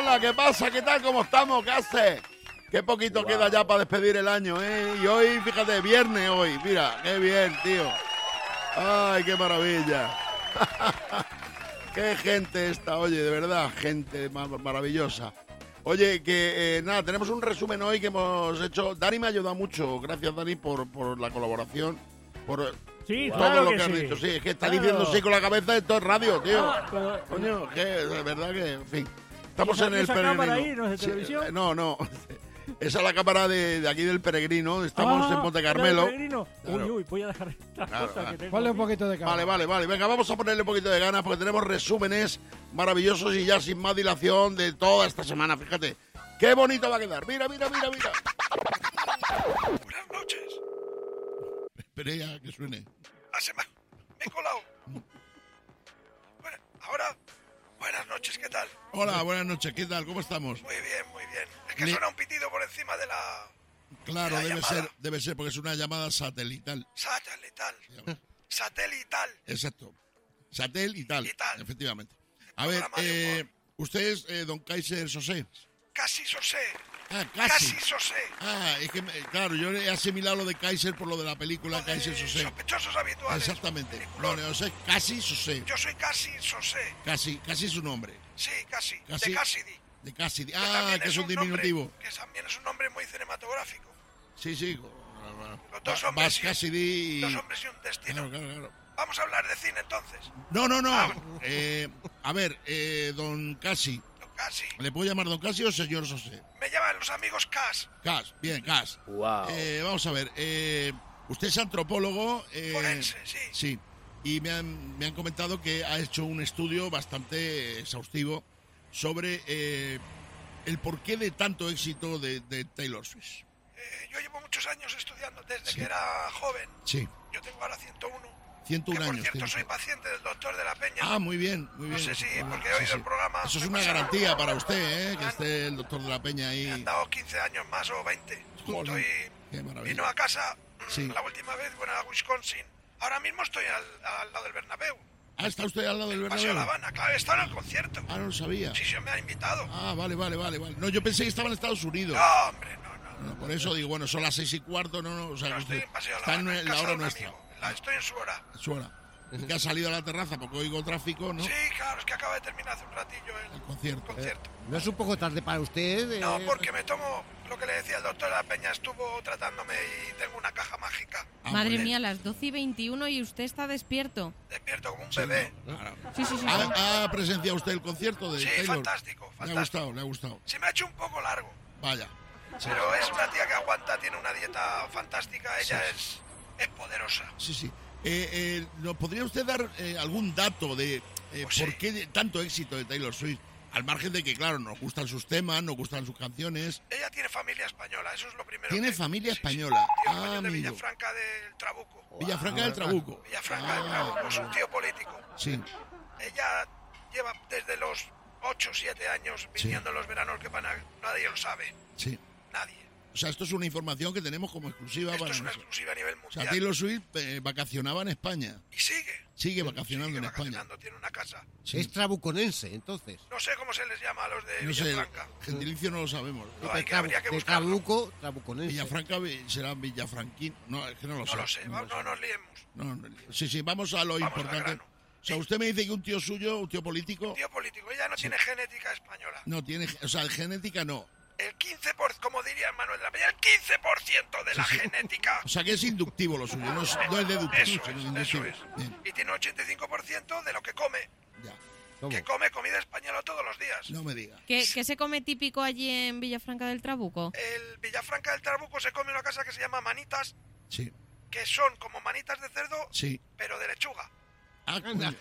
Hola, ¿qué pasa? ¿Qué tal? ¿Cómo estamos? ¿Qué haces? Qué poquito queda ya para despedir el año, ¿eh? Y hoy, fíjate, viernes hoy. Mira, qué bien, tío. Ay, qué maravilla. Qué gente esta, oye, de verdad, gente maravillosa. Oye, que nada, tenemos un resumen hoy que hemos hecho. Dani me ha ayudado mucho. Gracias, Dani, por la colaboración. Por sí, todo claro lo que que has sí. dicho. Sí, es que está diciendo sí con la cabeza, esto es radio, tío. Pero, Coño, que de verdad que, en fin. Estamos en el esa peregrino. cámara ahí no es de Sí, televisión? no. Esa es la cámara de aquí del peregrino. Estamos en Monte ¿era Carmelo. el peregrino? Claro. Uy, voy a dejar estas Claro, cosas claro. que tengo. Ponle un poquito de cámara. Vale. Venga, vamos a ponerle un poquito de ganas porque tenemos resúmenes maravillosos y ya sin más dilación de toda esta semana. Fíjate, qué bonito va a quedar. Mira. Buenas noches. Espere ya que suene. Me he colado. Bueno, ahora, buenas noches, ¿qué tal? Hola, buenas noches. ¿Qué tal? ¿Cómo estamos? Muy bien. Es que suena un pitido por encima de la Claro, la llamada. debe ser porque es una llamada satelital. Satelital. Exacto. Satelital, Y tal. efectivamente. A ver, Programa de humor. usted es don Kaiser Sosé. Casi sosé. Ah, casi. Sosé. Ah, es que, claro, yo he asimilado lo de Kaiser por lo de la película Kaiser Sosé. Sospechosos habituales. Exactamente. Peliculón. No, sé, casi Sosé. Yo soy casi sosé. Casi su nombre. Sí, casi. Casi. De Cassidy. De Cassidy. Que Ah, también que es un diminutivo. Nombre, que también es un nombre muy cinematográfico. Sí. Los dos hombres. Vas Cassidy y... Dos hombres y un destino. Claro. Vamos a hablar de cine entonces. No. Ah. A ver, don Casi. Casi. ¿Le puedo llamar don Casi o señor Sosé? Me llaman los amigos Cas. Cas, bien, Cas. Wow. Vamos a ver, usted es antropólogo. Forense, sí. Sí, y me han comentado que ha hecho un estudio bastante exhaustivo sobre el porqué de tanto éxito de Taylor Swift. Yo llevo muchos años estudiando desde que era joven. Sí, Yo tengo ahora 101. 101 que por años. cierto tiene. soy paciente del doctor de la Peña. Ah, muy bien. No sé si, porque he oído el programa. Eso es me una pasa- garantía para usted, que Ah, esté el doctor de la Peña Me ahí. han dado 15 años más o 20. Joder, Estoy... qué maravilla. Vino a casa Sí. la última vez, a Wisconsin. Ahora mismo estoy al lado del Bernabéu. Ah, ¿está usted al lado del Paseo Bernabéu? La Habana, claro, está en el concierto. Ah, no lo sabía. Sí, se me han invitado. Ah, vale. No, yo pensé que estaba en Estados Unidos. No, hombre, no. No, por eso digo, bueno, son las 6:15, no, o sea, No, que estoy usted en Paseo La está Habana, en la casa hora de un nuestra. amigo. Estoy en su hora. Su hora. Y que ha salido a la terraza porque oigo tráfico, ¿no? Sí, claro, es que acaba de terminar hace un ratillo El el concierto. ¿No es un poco tarde para usted? No, porque me tomo lo que le decía el doctor de la Peña, estuvo tratándome y tengo una caja mágica. Ah, Madre muy bien. mía, las 12:21 y usted está despierto. Despierto como un bebé. Claro. Sí. ¿Ha presenciado usted el concierto de Sí, Taylor? fantástico. Le ha gustado. Se me ha hecho un poco largo, Vaya. pero es una tía que aguanta, tiene una dieta fantástica, ella es poderosa. Sí. ¿Nos podría usted dar algún dato de Pues por sí. qué tanto éxito de Taylor Swift? Al margen de que, claro, nos gustan sus temas, nos gustan sus canciones. Ella tiene familia española, eso es lo primero. ¿Tiene que- familia sí, española? Tío Ah, español de amigo. Villafranca del Trabuco. Villafranca del Trabuco. Villafranca del Trabuco, es un tío político. Sí. Ella lleva desde los 8 o 7 años viniendo en los veranos que nadie lo sabe. Sí. Nadie. O sea, esto es una información que tenemos como exclusiva Esto para es una nosotros. exclusiva a nivel O sea, mundial. Taylor Swift vacacionaba en España. Y sigue. Sigue vacacionando en España. vacacionando, tiene una casa. Sí. Es trabuconense, entonces. No sé cómo se les llama a los de No sé, Villafranca. gentilicio no lo sabemos. No, habría que de buscarlo. trabuco, trabuconense. Villafranca será Villafranquín. No, es que no lo sé. No lo sé, no nos liemos. Sí, vamos a lo Vamos al importante. grano. O sea, usted me dice que un tío suyo, un tío político, Tío político, ella no tiene genética española. no tiene, o sea, genética no. El 15%, como diría Manuel de la Peña, el 15% de la genética. O sea, que es inductivo lo suyo, no es deductivo. Eso sino es. inductivo. Bien, Y tiene un 85% de lo que come. ya. ¿Cómo? Que come comida española todos los días. No me diga. ¿Qué se come típico allí en Villafranca del Trabuco? El Villafranca del Trabuco se come una cosa que se llama manitas, Sí, que son como manitas de cerdo, sí. pero de lechuga. Ah, coño.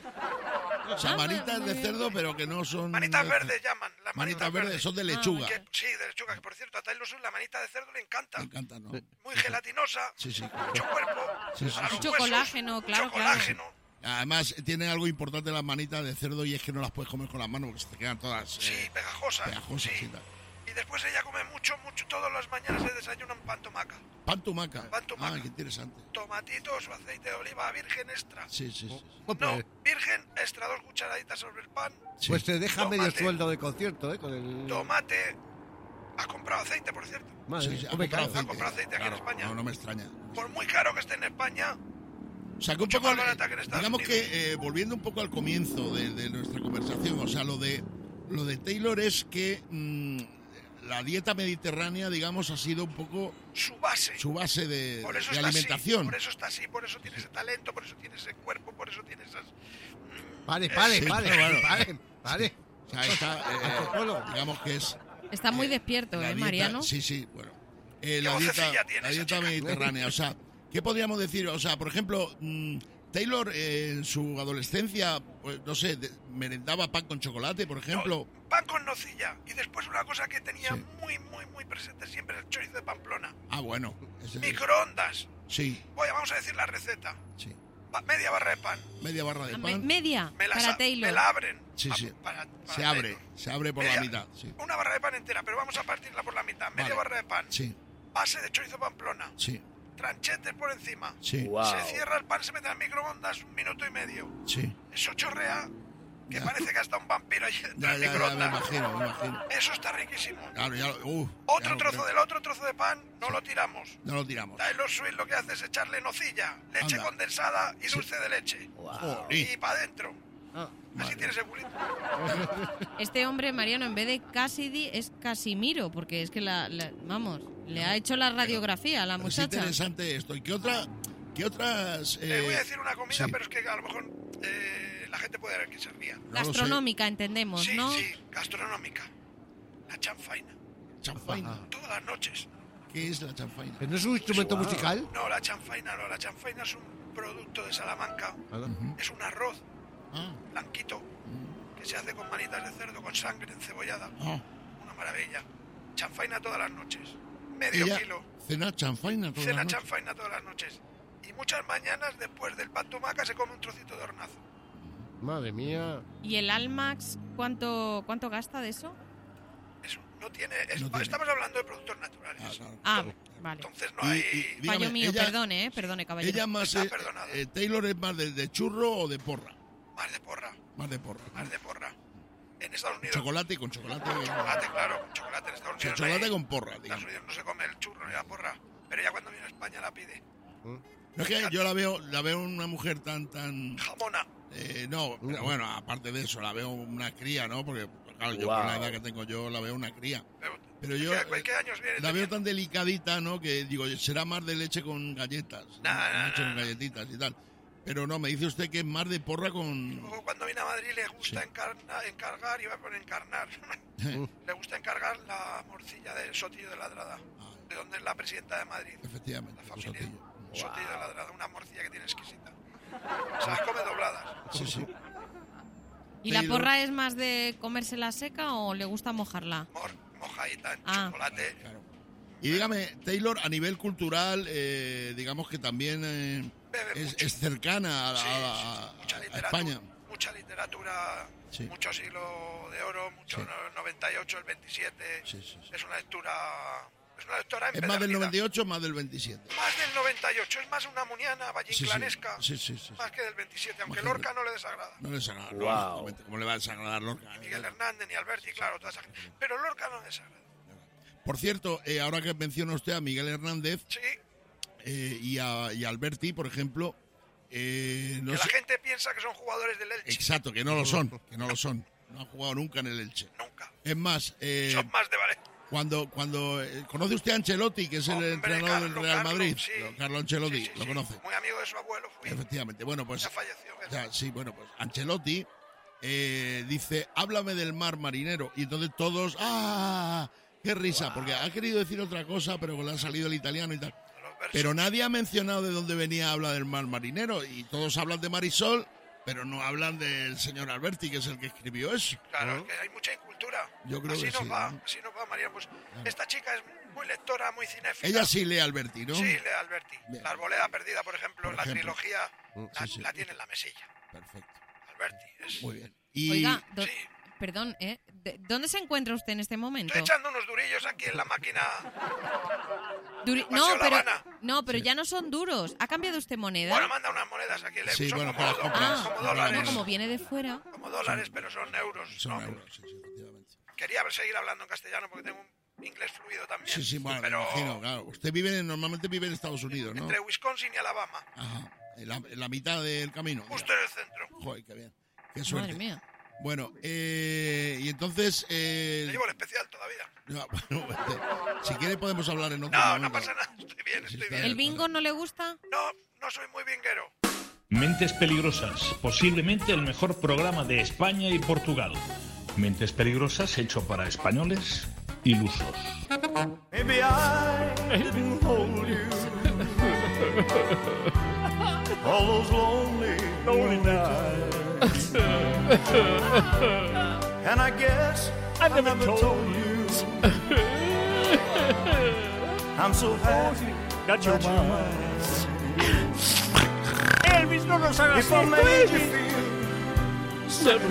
O sea, manitas de cerdo, pero que no son... Manitas verdes llaman. Las Manitas verdes, son de lechuga. Sí, de lechuga, que por cierto, a Taylor Swift la manita de cerdo le encanta. Me encanta, ¿no? Muy gelatinosa, Sí. mucho cuerpo, Sí. a los Mucho huesos, colágeno, claro, mucho colágeno. Además, tienen algo importante las manitas de cerdo y es que no las puedes comer con las manos porque se te quedan todas Sí, pegajosas. pegajosas sí. y tal. Y después ella come mucho, todas las mañanas se desayuna un pan tomaca. Pan tumaca. Pan tumaca. Ah, qué interesante. Tomatitos o aceite de oliva virgen extra. Sí, sí, sí. No, virgen extra, 2 cucharaditas sobre el pan. Pues te deja medio Tomate. sueldo de concierto, ¿eh? Con el... Tomate. Ha comprado aceite, por cierto. Madre Sí, mía, sí, ha come comprado caro. aceite. Ha comprado aceite aquí en España. No me extraña. Por muy caro que esté en España, O sea, que un Mucho poco, más barata que en Estados digamos Unidos. que volviendo un poco al comienzo de nuestra conversación, o sea, lo de Taylor es que la dieta mediterránea, digamos, ha sido un poco su base. su base de Por eso de está alimentación. así, por eso está así, por eso tiene ese talento, por eso tiene ese cuerpo, por eso tiene esas... Vale. Sí, bueno. Vale. O sea, digamos que es Está muy despierto, la dieta, Mariano? Sí, sí, bueno. ¿Qué La vocecilla dieta, tiene la esa dieta chica? mediterránea, o sea, ¿qué podríamos decir? O sea, por ejemplo, Taylor en su adolescencia, pues no sé, merendaba pan con chocolate, por ejemplo. No, pan con nocilla. Y después una cosa que tenía Sí. muy presente siempre, el chorizo de Pamplona. Ah, bueno. ese- Microondas. Sí, Oye, vamos a decir la receta. sí. Media barra de pan. Media barra de Ah, pan. media Me para Taylor. la abren. Sí, sí. Para Se abre Taylor. por la Media- mitad. Sí, Una barra de pan entera, pero vamos a partirla por la mitad. Media Vale. barra de pan. sí, Base de chorizo Pamplona. sí, Tranchetes por encima. sí, Se cierra el pan, se mete al microondas 1 minuto y medio. sí. Eso chorrea, que Ya. parece que hasta un vampiro allí dentro Ya, del ya, ya, me microondas. imagino. Eso está riquísimo. Claro, ya, Otro trozo del otro trozo de pan, no lo tiramos. No lo tiramos. Taylor Swift lo que hace es echarle nocilla, leche Anda. condensada y dulce de leche. Joder. Y para adentro. Ah, Así tienes el culito. Este hombre, Mariano, en vez de Cassidy, es Casimiro, porque es que vamos, le ha hecho la radiografía a la Pero es muchacha. interesante esto. ¿Y qué otras? Te voy a decir una comida, sí. pero es que a lo mejor la gente puede ver que se ría. No lo sé. Gastronómica, entendemos, Sí, ¿no? sí, gastronómica. La chanfaina. Chanfaina. Todas las noches. ¿Qué es la chanfaina? ¿Pero no es un instrumento musical? No, la chanfaina no. La chanfaina es un producto de Salamanca. Es un arroz Ah, blanquito que se hace con manitas de cerdo, con sangre encebollada. ah. Una maravilla. Chanfaina todas las noches. Medio Ella kilo. cena chanfaina todas Cena las noches. chanfaina todas las noches. Y muchas mañanas después del pan tumaca se come un trocito de hornazo. Madre mía. ¿Y el Almax cuánto gasta de eso? Eso no tiene, No tiene. Estamos hablando de productos naturales. Ah, claro. Ah, vale. Entonces no hay... dígame, Fallo mío, ella, perdone, caballero. ella más Está perdonado. Taylor es más de churro o de porra. Más de porra, Más de porra. más de porra. En Estados Unidos... Chocolate con chocolate. Chocolate, claro, con chocolate en Estados Unidos. Chocolate no hay- con porra, En Estados digamos. Unidos no se come el churro ni la porra. Pero ya cuando viene a España la pide. No es que yo la veo una mujer tan Jamona. no, pero bueno, aparte de eso, la veo una cría, ¿no? Porque, claro, yo con la edad que tengo yo la veo una cría. Pero yo ¿Qué años viene? la veo tan delicadita, ¿no? Que digo, será más de leche con galletas. No, leche con galletitas y tal. Pero no, me dice usted que es más de porra con... Luego cuando viene a Madrid le gusta encargar, iba a poner encarnar, le gusta encargar la morcilla del Sotillo de Ladrada, de donde es la presidenta de Madrid, Efectivamente, la el familia. Sotillo. Sotillo de Ladrada, una morcilla que tiene exquisita. Se las come dobladas. Sí, sí. ¿Y la Taylor- porra es más de comérsela seca o le gusta mojarla? Mojadita en Ah. chocolate. Claro. Y dígame, Taylor, a nivel cultural, digamos que también Bebe mucho. es cercana Sí, a mucha a literatura, España. mucha literatura, Sí. mucho siglo de oro, mucho Sí. 98, el 27. Sí, sí, sí. Es una lectura ¿Es más del empedernida. 98 o más del 27? Más del 98, es más una muniana vallinclanesca, Sí, sí, sí. más que del 27, aunque Más que Lorca no le desagrada. No les agrada. Wow. Lógicamente, ¿cómo le va a desagradar Lorca? Miguel Hernández ni Alberti, claro, toda esa gente. Pero Lorca no desagrada. Por cierto, ahora que menciona usted a Miguel Hernández Sí, y a Alberti, por ejemplo, no que la sé... gente piensa que son jugadores del Elche. Exacto, que no lo son, que no lo son. No han jugado nunca en el Elche. Nunca. Es más, Son más de Valencia. cuando ¿conoce usted a Ancelotti, que es el Hombre, entrenador del Carlo, Real Carlo, Madrid? sí. Carlo Ancelotti, Sí, sí, lo sí. conoce. Muy amigo de su abuelo fui. Efectivamente. Bueno, pues Ya falleció. o sea, sí, bueno, pues Ancelotti dice, háblame del mar marinero. Y entonces todos, ¡ah! ¡Qué risa! Porque ha querido decir otra cosa, pero le ha salido el italiano y tal. Los versos. Pero nadie ha mencionado de dónde venía habla del mar marinero. Y todos hablan de Marisol, pero no hablan del señor Alberti, que es el que escribió eso. Claro, es que hay mucha incultura. Yo creo así que nos sí, va, ¿no? así nos va, María. Pues esta chica es muy lectora, muy cinéfila. Ella sí lee Alberti, ¿no? Sí, lee Alberti. Bien. La Arboleda Perdida, por ejemplo, Por la ejemplo. trilogía, Sí, sí. la tiene en la mesilla. Perfecto. Alberti es... Muy bien. Y Oiga, Sí, Perdón, ¿dónde se encuentra usted en este momento? Estoy echando unos durillos aquí en la máquina. No, pero ya no son duros. ¿Ha cambiado usted moneda? Bueno, manda unas monedas aquí. Sí, son bueno, como, para las compras. como dólares. Como viene de fuera. Como dólares, pero son euros. Son ¿no? euros, sí, efectivamente. Quería seguir hablando en castellano porque tengo un inglés fluido también. Sí, bueno, pero me imagino, claro. Usted normalmente vive en Estados Unidos, ¿no? entre Wisconsin y Alabama. Ajá, en la mitad del camino. Justo en el centro. Joder, qué bien. Qué suerte. Madre mía. Bueno, y entonces... Te llevo el especial todavía. No, bueno, si quiere podemos hablar en otro No, momento. no pasa nada. Estoy bien, Sí, estoy está bien. ¿El bingo no le gusta? No soy muy binguero. Mentes Peligrosas, posiblemente el mejor programa de España y Portugal. Mentes Peligrosas hecho para españoles ilusos. Maybe I didn't hold you all those lonely nights. And I guess I never told you I'm so happy that you're mine. Elvis, no nos hagas If I esto, made you Elvis.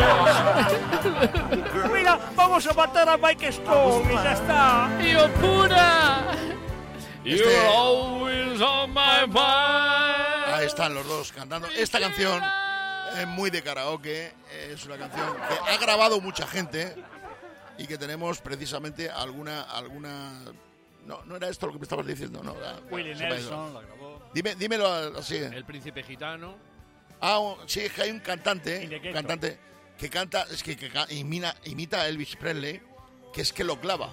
feel Mira, vamos a matar a Mike Stone y ya está. ¡Yo pura! Este- You're always on my mind. Ahí están los dos cantando. Esta canción es muy de karaoke. Es una canción que ha grabado mucha gente y que tenemos precisamente alguna... No era esto lo que me estabas diciendo, no. Willie Se me ha ido. Nelson la grabó. Dímelo así. El príncipe gitano. Sí, es que hay un cantante, Y de Ghetto. que canta, es que imita a Elvis Presley, que es que lo clava.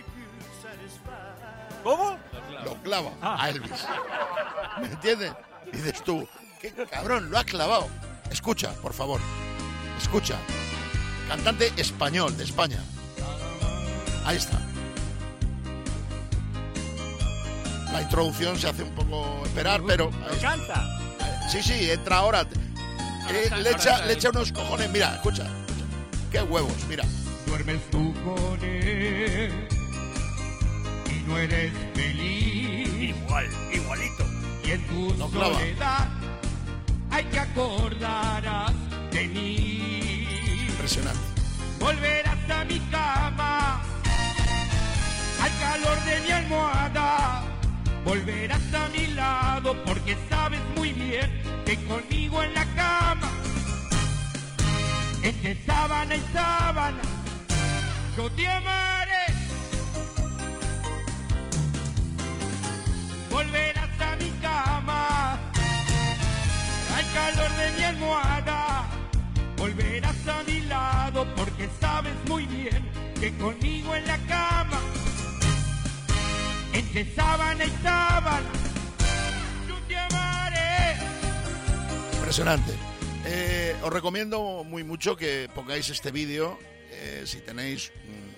¿Cómo? Lo clava a Elvis. ¿Me entiendes? Dices tú, qué cabrón, lo ha clavado. Escucha, por favor. Escucha. Cantante español, de España. Ahí está. La introducción se hace un poco esperar, pero... ahí está. Canta. Sí, entra ahora. Le echa unos cojones. Mira, escucha. Qué huevos, mira. duermes tú con él y no eres feliz. Igualito. Y en tu No clava. soledad hay que acordarás de mí. Impresionante. Volverás a mi cama, al calor de mi almohada. Volverás a mi lado porque sabes muy bien que conmigo en la cama, entre sábana y sábana, yo te amaré. Volverás a mi cama, al calor de mi almohada. Volverás a mi lado porque sabes muy bien que conmigo en la cama, entre sábana y sábana, yo te amaré. Impresionante. Os recomiendo muy mucho que pongáis este vídeo si tenéis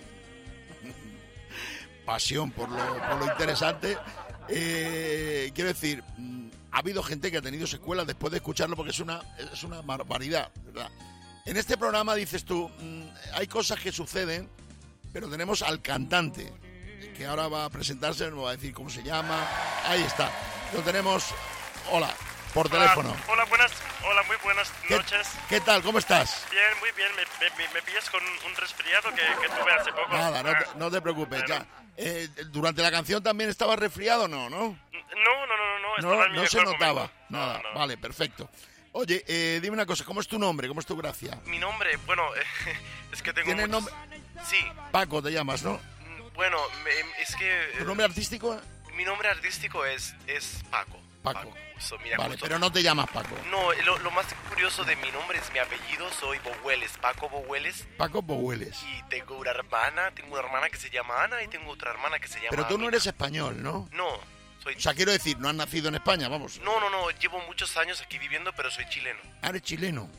pasión por lo interesante. Quiero decir, ha habido gente que ha tenido secuelas después de escucharlo porque es una barbaridad, ¿verdad? En este programa dices tú, hay cosas que suceden, pero tenemos al cantante que ahora va a presentarse, nos va a decir cómo se llama. Ahí está. Lo tenemos. Hola, por teléfono. Hola, muy buenas noches. ¿Qué tal? ¿Cómo estás? Bien, muy bien. Me pillas con un resfriado que tuve hace poco. Nada, no te preocupes, ya. Durante la canción también estabas resfriado, ¿no? No. Estaba en mi No se mejor notaba. momento. Nada, No. vale, perfecto. Oye, dime una cosa, ¿cómo es tu nombre? ¿Cómo es tu gracia? Mi nombre, bueno, es que tengo ¿Tienes muchos... nombre? Sí, Paco te llamas, ¿no? bueno, es que... ¿Tu nombre artístico? Mi nombre artístico es Paco. Paco. So, mira, Vale, justo- pero no te llamas Paco. No, lo más curioso de mi nombre es mi apellido. Soy Bohueles, Paco Bohueles. Paco Bohueles. Y tengo una hermana que se llama Ana y tengo otra hermana que se llama Pero tú no Amina. eres español, ¿no? No, soy... O sea, quiero decir, no has nacido en España, vamos. No, llevo muchos años aquí viviendo, pero soy chileno. Ah, eres chileno.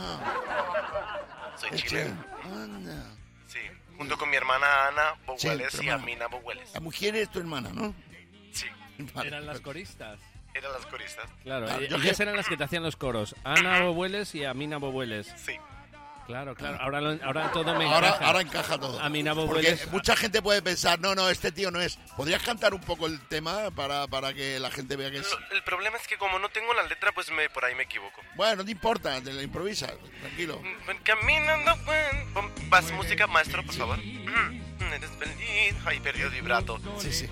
Soy Eres chileno. Anda. Sí, junto con mi hermana Ana Bohueles Sí, tu y hermana. Amina Bohueles. La mujer es tu hermana, ¿no? Sí, Vale. Eran las coristas. eran las coristas. Claro, Claro, yo ellas que- eran las que te hacían los coros. Ana Bobueles y Amina Bobueles. Sí. Claro. Ahora todo me encaja. Ahora encaja todo. A mi nabo Porque hueles. mucha gente puede pensar, no, este tío no es. ¿Podrías cantar un poco el tema para que la gente vea que es? El problema es que como no tengo la letra, pues por ahí me equivoco. Bueno, no importa, te la improvisas, tranquilo. Caminando, paz, música, maestro, por favor. Eres feliz. Ay, perdió el vibrato. Sí.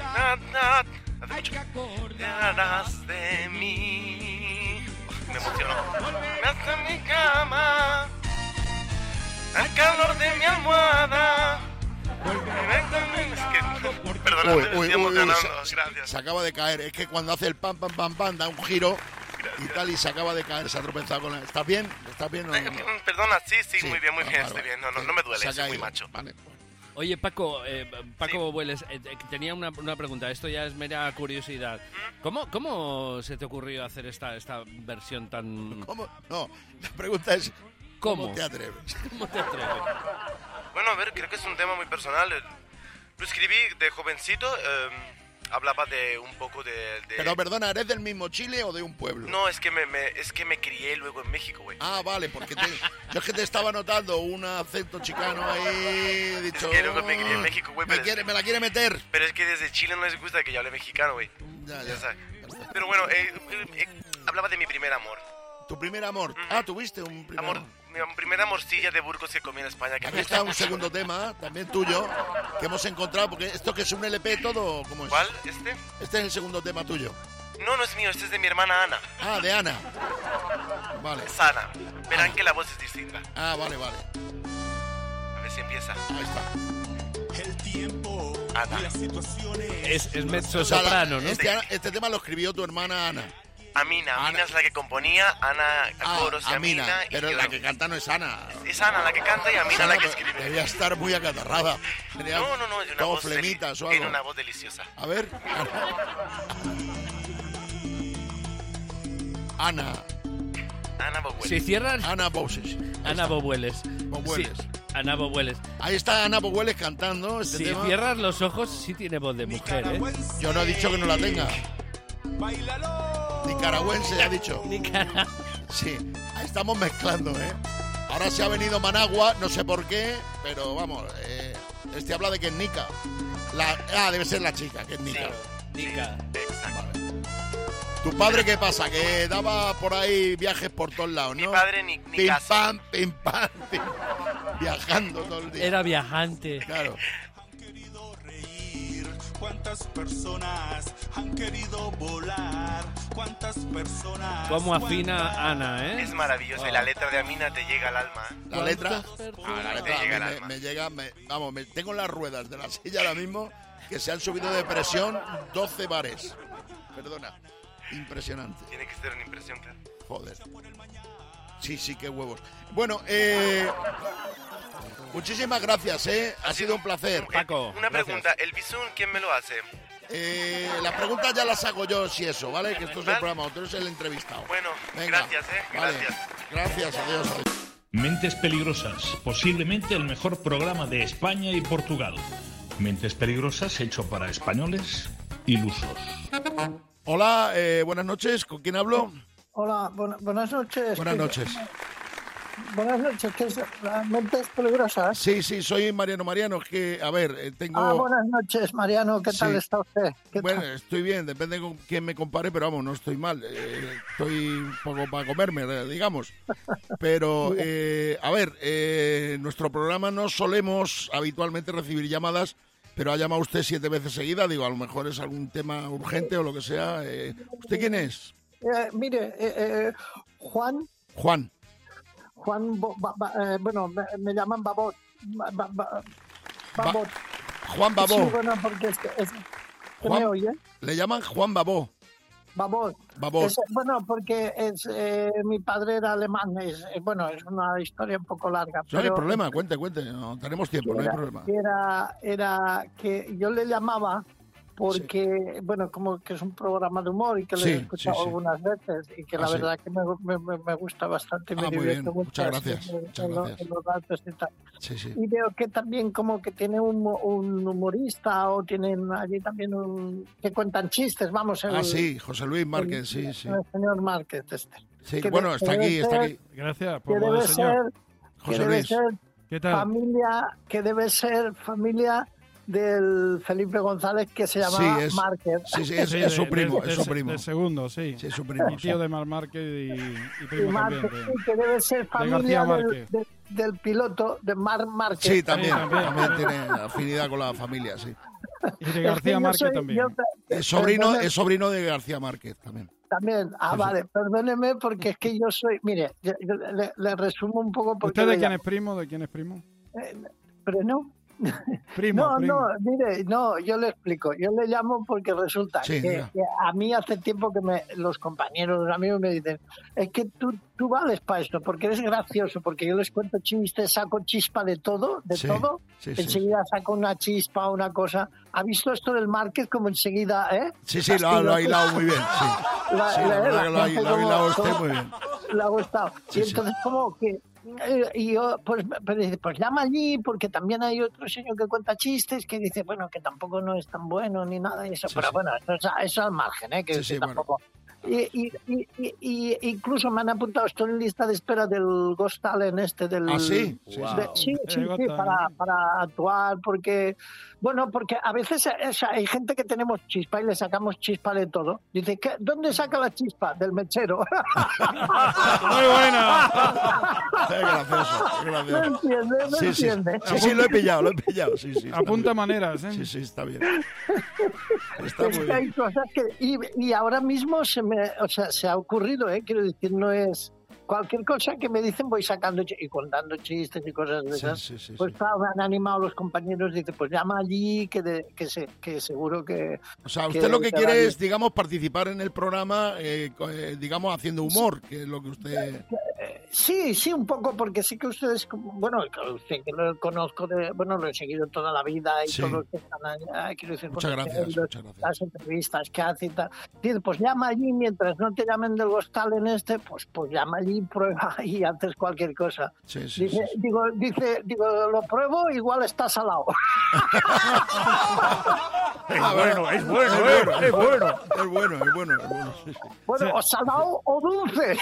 Te harás de mí. Me emocionó. Me hace mi cama, al calor de mi almohada. Perdona, me estoy emocionando. Gracias. Se acaba de caer. Es que cuando hace el pam, da un giro. Gracias. Y tal, y se acaba de caer, se ha tropezado con la... ¿Estás bien? ¿Estás bien? Perdona, sí, muy bien, estoy bien. No me duele, soy muy macho. Vale. Oye, Paco Bueles, tenía una pregunta. Esto ya es mera curiosidad. ¿Cómo se te ocurrió hacer esta versión tan...? ¿Cómo? No, la pregunta es... ¿Cómo te atreves? ¿Cómo te atreves? Bueno, a ver, creo que es un tema muy personal. Lo escribí de jovencito. Hablaba de un poco de... Pero perdona, ¿eres del mismo Chile o de un pueblo? No, es que me crié luego en México, güey. Ah, vale, porque yo es que te estaba notando un acento chicano ahí, he dicho... Es que luego me crié en México, güey. Me la quiere meter. Pero es que desde Chile no les gusta que yo hable mexicano, güey. Ya sabes. Pero bueno, hablaba de mi primer amor. ¿Tu primer amor? Ah, ¿tuviste un primer amor? Mi primera morcilla de Burgos que comí en España. Que aquí está un segundo tema, también tuyo, que hemos encontrado, porque esto que es un LP todo, ¿cómo es? ¿Cuál? ¿Este? Este es el segundo tema tuyo. No es mío, este es de mi hermana Ana. Ah, de Ana. Vale. Es Ana. Verán que la voz es distinta. Ah, vale. A ver si empieza. Ahí está. El tiempo, Ana. las situaciones. Es mezzo soprano, ¿no? Este tema lo escribió tu hermana Ana. Amina es la que componía, Ana a coros y Amina. Pero la que canta no es Ana. Es Ana la que canta y Amina la que escribe. Debía estar muy acatarrada. No, es una voz flemitas o algo. Tiene una voz deliciosa. A ver. Ana Bobueles. Si cierran... Ana Bouses. Ana Bobueles. Sí, Ana Bobueles. Ahí está Ana Bobueles cantando Si tema. cierras los ojos, sí tiene voz de mujer, ¿eh? Yo no he dicho que no la tenga. Nicaragüense, ha dicho. Sí, ahí estamos mezclando, ¿eh? Ahora se ha venido Managua, no sé por qué, pero vamos, este habla de que es Nica. Debe ser la chica, que es Nica. Sí, Nica. Exacto. Vale. ¿Tu padre qué pasa? Que daba por ahí viajes por todos lados, ¿no? Mi padre ni pim, casa. Pim, pam, viajando todo el día. Era viajante. Claro. ¿Cuántas personas han querido volar? ¿Cuántas personas? Cómo afina Ana, ¿eh? Es maravilloso. Y la letra de Amina te llega al alma. La letra te llega al alma. me llega, tengo las ruedas de la silla ahora mismo que se han subido de presión 12 bares. Perdona. Impresionante. Tiene que ser una impresión, claro. Joder. Sí, qué huevos. Bueno, muchísimas gracias, Ha sido un placer. Paco, una pregunta, ¿el bisún quién me lo hace? Las preguntas ya las hago yo, si eso, ¿vale? Que esto es el programa, tú eres el entrevistado. Bueno, venga, gracias, vale. Gracias, adiós. Mentes Peligrosas, posiblemente el mejor programa de España y Portugal. Mentes Peligrosas hecho para españoles ilusos. Hola, buenas noches, ¿con quién hablo? Hola, buenas noches. Buenas noches. Buenas noches, ¿qué es Mentes Peligrosas? Sí, soy Mariano, es que, a ver, tengo... buenas noches, Mariano, ¿qué tal está usted? Bueno, estoy bien, depende con quién me compare, pero vamos, no estoy mal, estoy un poco para comerme, digamos. Pero, a ver, nuestro programa no solemos habitualmente recibir llamadas, pero ha llamado usted 7 veces seguida, digo, a lo mejor es algún tema urgente o lo que sea. ¿Usted quién es? Mire, Juan, bueno, me llaman Babot. Babot. Juan Babó. Sí, bueno, porque es Juan, ¿me oye? Le llaman Juan Babó. Babot. Bueno, porque mi padre era alemán. Es una historia un poco larga. No hay problema, cuente. No, tenemos tiempo, no hay problema. Era que yo le llamaba porque, bueno, como que es un programa de humor y que lo he escuchado algunas veces y que la verdad que me gusta bastante, me divierto mucho. Muchas gracias. En los datos y tal. Sí. Y veo que también como que tiene un humorista o tienen allí también que cuentan chistes, vamos. Sí, José Luis Márquez, sí. El señor Márquez Sí, bueno, está aquí. Gracias por lo del señor. José debe Luis. ser ¿Qué tal? familia del Felipe González, que se llama Márquez. Sí, es su primo, es su primo. El segundo, sí. Sí, es su primo. Y tío de Mar Márquez y primo Márquez, también. que debe ser familia Márquez. del piloto de Mar Márquez. Sí, también tiene afinidad con la familia, sí. Y de García Márquez también. Es sobrino de García Márquez también. También, vale, perdóneme porque es que yo soy, mire, le resumo un poco. ¿Usted de quién es primo? Pero no. Primo. Mire, yo le explico. Yo le llamo porque resulta que a mí hace tiempo que los compañeros, los amigos me dicen, es que tú vales para esto, porque eres gracioso, porque yo les cuento chistes, saco chispa de todo, enseguida saco una chispa, una cosa. ¿Ha visto esto del Márquez como enseguida, Sí, lo ha hilado muy bien, sí. Lo ha hilado usted muy bien. Le ha gustado. Y entonces como que y yo pues llama allí, porque también hay otro señor que cuenta chistes que dice, bueno, que tampoco no es tan bueno ni nada de eso, pero bueno, eso al margen, que tampoco. Bueno. Y incluso me han apuntado, estoy en lista de espera del Ghost Talent del... ¿Ah, sí? Sí, para actuar, porque a veces hay gente que tenemos chispa y le sacamos chispa de todo. Dice, ¿dónde saca la chispa? Del mechero. Muy buena. Qué gracioso. ¿Me entiende? Sí, lo he pillado, sí. Apunta maneras, ¿eh? Sí, está bien. Está muy bien. Hay cosas que... Y ahora mismo se ha ocurrido, quiero decir, no es... Cualquier cosa que me dicen voy sacando y contando chistes y cosas de esas. Pues claro, me han animado los compañeros, dice, pues llama allí que seguro que... O sea, usted lo que quiere es, digamos, participar en el programa, digamos, haciendo humor, que es lo que usted... Sí, un poco, porque sí que ustedes, usted que lo conozco, lo he seguido toda la vida y todos los que están allá, quiero decir, muchas gracias. Las entrevistas que hace y tal. Dice, pues llama allí, mientras no te llamen del Ghost Talent pues llama allí, prueba y haces cualquier cosa. Digo, lo pruebo, igual está salado. Es bueno. Bueno, o salado o dulce.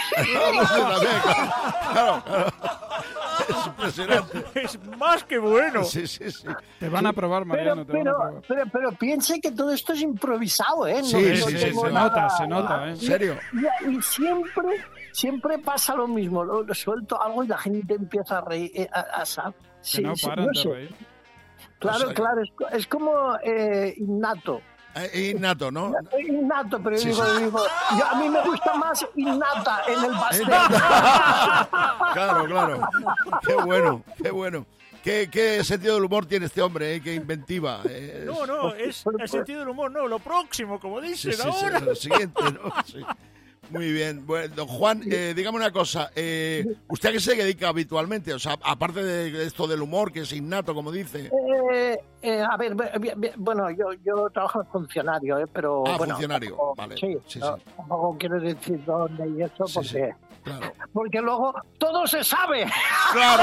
Claro. Es impresionante. Es más que bueno. Sí. Te van a probar, Mariano. Pero piense que todo esto es improvisado, ¿eh? Sí, se nota, ¿eh? ¿En serio? Y siempre pasa lo mismo. Lo suelto algo y la gente empieza a reír. Que no paran de reír. Claro, es como innato. Innato, ¿no? Innato, pero digo, a mí me gusta más innata en el pastel. Claro. Qué bueno. ¿Qué sentido del humor tiene este hombre? Qué inventiva. No, es el sentido del humor, no, lo próximo, como dicen ahora. Lo siguiente, ¿no? Sí. Muy bien. Bueno, don Juan, dígame una cosa. ¿Usted a qué se dedica habitualmente? O sea, aparte de esto del humor, que es innato, como dice. A ver, bueno, yo trabajo en funcionario, pero... funcionario, vale. Sí. Tampoco quiero decir dónde y eso, porque... Claro. Porque luego todo se sabe. Claro.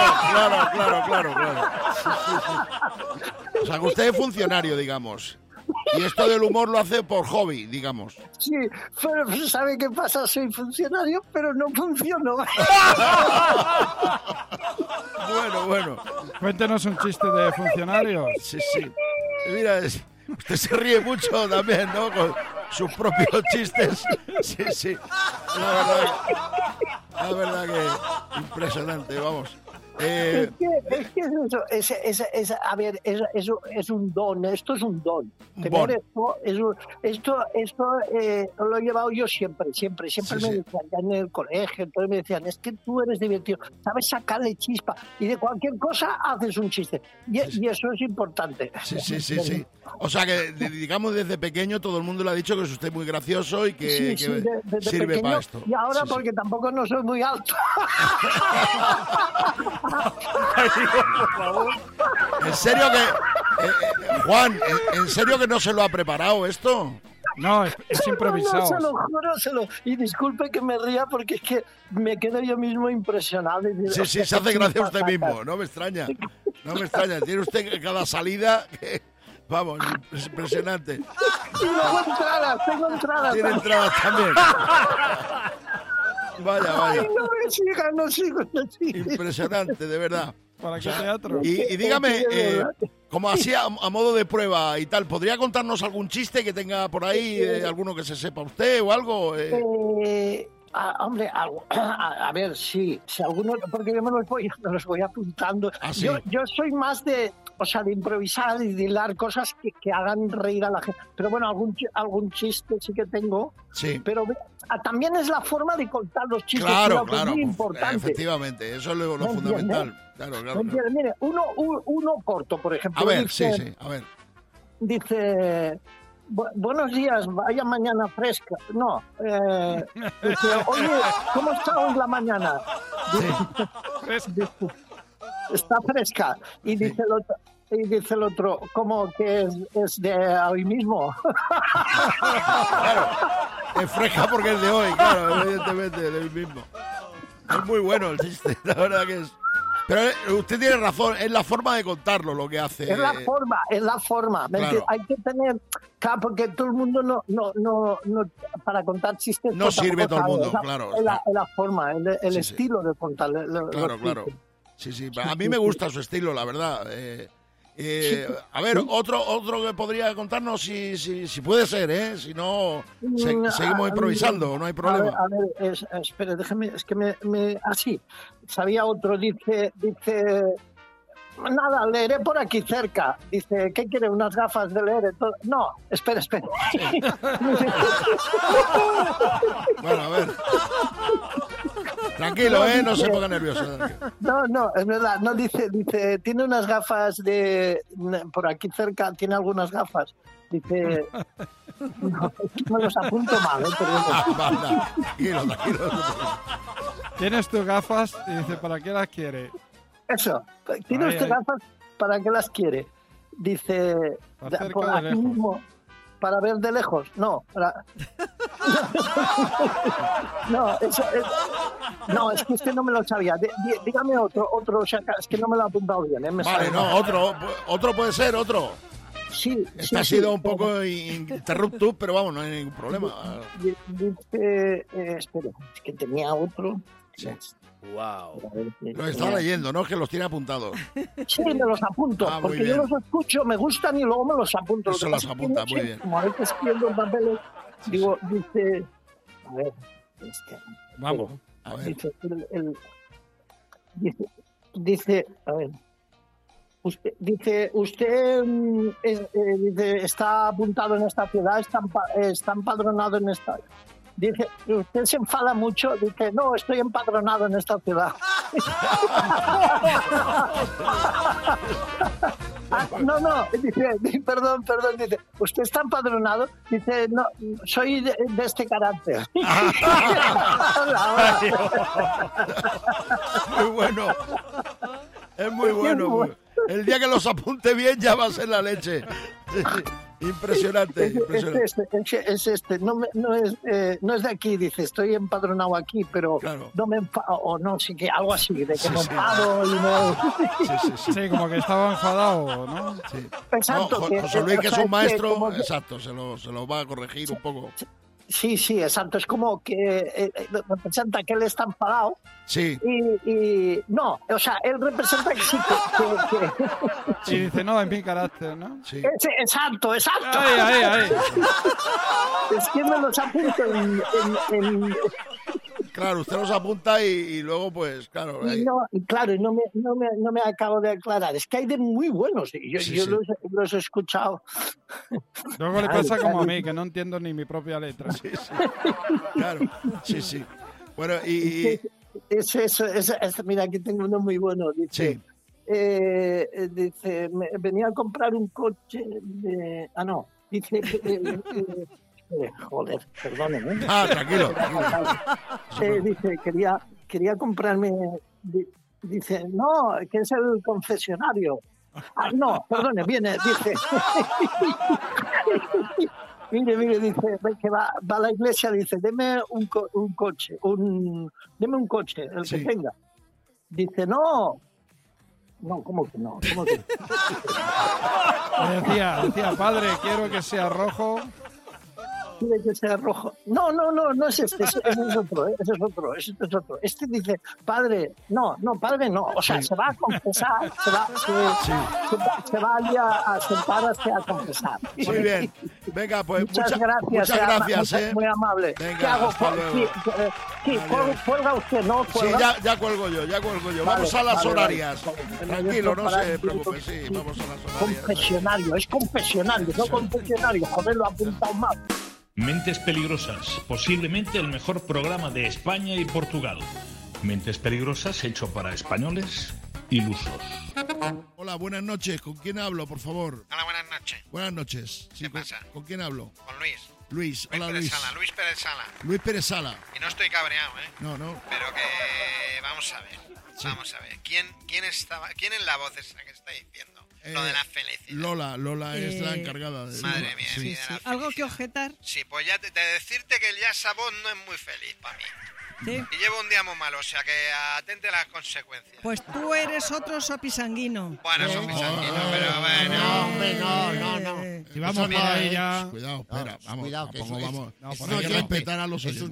O sea, que usted es funcionario, digamos. Y esto del humor lo hace por hobby, digamos. Sí, pero ¿sabe qué pasa? Soy funcionario, pero no funciono. Bueno. Cuéntenos un chiste de funcionario. Sí. Mira, usted se ríe mucho también, ¿no? Con sus propios chistes. Sí. La verdad que impresionante, vamos. Es que a ver, es un don, esto es un don. Tener esto lo he llevado yo siempre me decían, ya en el colegio, entonces me decían, es que tú eres divertido, sabes sacarle chispa y de cualquier cosa haces un chiste y eso es importante. Sí. O sea que, digamos, desde pequeño todo el mundo le ha dicho que es usted muy gracioso y que sirve pequeño, para esto. Y ahora porque tampoco no soy muy alto. Por favor. ¿En serio que... Juan, ¿en serio que no se lo ha preparado esto? No, es improvisado. No, se lo juro. Y disculpe que me ría porque es que me quedo yo mismo impresionado. Sí, se hace gracia usted mismo. No me extraña. Tiene usted cada salida que... Vamos, es impresionante. Y luego tengo entradas. Tiene entradas también. Vaya. Ay, no me No sigo. Impresionante, de verdad. ¿Para qué teatro? Y dígame, como así a modo de prueba y tal, ¿podría contarnos algún chiste que tenga por ahí, alguno que se sepa usted o algo? Hombre, a ver, sí, si alguno, porque yo me los voy apuntando. ¿Sí? Yo soy más de improvisar y de hilar cosas que hagan reír a la gente. Pero bueno, algún chiste sí que tengo. Sí. Pero también es la forma de contar los chistes. Claro, que es muy importante. Efectivamente, eso es lo fundamental. Claro. Mire, uno corto, por ejemplo. A ver, dice, sí, a ver. Dice... Buenos días, vaya mañana fresca. No, dice, oye, ¿cómo está hoy la mañana? Dice, está fresca. Y dice el otro, ¿cómo que es de hoy mismo? Claro, es fresca porque es de hoy, claro, evidentemente, de hoy mismo. Es muy bueno el chiste, la verdad que es. Pero usted tiene razón, es la forma de contarlo lo que hace. Es la forma. Claro. Hay que tener, claro, porque todo el mundo no para contar chistes. No sirve todo el mundo, claro. Es la forma, el estilo de contar. Claro. Sí. A mí me gusta su estilo, la verdad. A ver, otro que podría contarnos, si puede ser, si no, seguimos improvisando, no hay problema. A ver, espere, déjeme, es que así, sabía otro, dice, nada, leeré por aquí cerca. Dice, ¿qué quiere? ¿Unas gafas de leer? No, espera. Bueno, a ver. Tranquilo, no se ponga nervioso. No, es verdad. No, dice, tiene unas gafas por aquí cerca, tiene algunas gafas. Dice, no, me los apunto mal, Tranquilo. Tienes tus gafas y dice, ¿para qué las quiere? Eso, tiene usted gafas, ¿para qué las quiere? Dice, por aquí mismo, para ver de lejos. No, no, es que este no me lo sabía. Dígame otro, es que no me lo ha apuntado bien. Vale, no, otro puede ser, otro. Sí. Este ha sido un poco interrupto, pero vamos, no hay ningún problema. Dice, espera, es que tenía otro. Sí. Wow. Los estaba leyendo, ¿no? Que los tiene apuntados. Sí, me los apunto, porque bien. yo los escucho, me gustan y luego me los apunto. Eso los apunta, muy bien. Como a veces escribiendo en papeles, digo, dice... A ver, vamos. A ver. Dice, a ver... Usted está apuntado en esta ciudad, está empadronado en esta... Dice, usted se enfada mucho, dice, no, estoy empadronado en esta ciudad. No, dice, perdón, dice, ¿usted está empadronado? Dice, no, soy de este carácter. Muy bueno. Es muy bueno. El día que los apunte bien ya va a ser la leche. Impresionante. Es este. No es de aquí, dice, estoy empadronado aquí, pero claro. No me enfado, o no, sí que algo así, de que me enfado y no... Sí, como que estaba enfadado, ¿no? Sí. Exacto. No, José Luis, que es un maestro, exacto, se lo va a corregir un poco. Sí, exacto. Es como que representa que él está enfadado. Sí. Y no, o sea, él representa que sí que... Sí, dice, no, en mi carácter, ¿no? Sí. Exacto. Ahí. Es que me los apunto en... Claro, usted los apunta y luego, pues, claro. Ahí. No me acabo de aclarar. Es que hay de muy buenos. Yo los he escuchado. Luego le pasa como a mí, que no entiendo ni mi propia letra. Sí. Claro, sí. Bueno, y... Mira, aquí tengo uno muy bueno. Dice, dice, venía a comprar un coche de... Dice... joder, perdóneme. Tranquilo. Dice, quería comprarme... Dice, no, que es el concesionario. No, perdone, viene, dice... Mire, dice, que va a la iglesia, dice, deme un coche, deme un coche, el que tenga. Dice, no, ¿cómo que no? Decía, padre, quiero que sea rojo. Tiene que ser rojo. No es este, ese es otro, ese es otro. Este dice, padre no, o sea, se va a confesar, se va allí a sentarse a confesar. Muy bien. Venga, pues muchas gracias, muy amable. Venga, ¿Qué hago? hasta luego. Sí, cuelga usted, ¿no? ¿Cuelga? Sí, ya cuelgo yo. Vamos a las horarias. Tranquilo, no se preocupe, sí, vamos a las horarias. Confesionario, es confesionario, no confesionario. Joder, lo ha apuntado mal. Mentes Peligrosas, posiblemente el mejor programa de España y Portugal. Mentes Peligrosas hecho para españoles ilusos. Hola, buenas noches. ¿Con quién hablo, por favor? Hola, buenas noches. Buenas noches. Sí, ¿Qué pasa? ¿Con quién hablo? Con Luis. Hola Luis. Luis Pérez Sala. Luis Pérez Sala. Y no estoy cabreado, ¿eh? No. Pero que... Vamos a ver. Sí. Vamos a ver. ¿Quién es la voz esa que está diciendo? Lo de la felicidad. Lola es la encargada. Madre mía, sí. ¿Algo que objetar? Sí, pues ya de decirte que ya esa voz no es muy feliz para mí. ¿Sí? Y llevo un día muy malo, o sea que atente a las consecuencias. Pues tú eres otro sopisanguino. Bueno, sopisanguino, pero bueno. No, hombre, no. Si vamos para ella... Cuidado, espera, vamos. Cuidado, que vamos. Hay que respetar a los oyentes.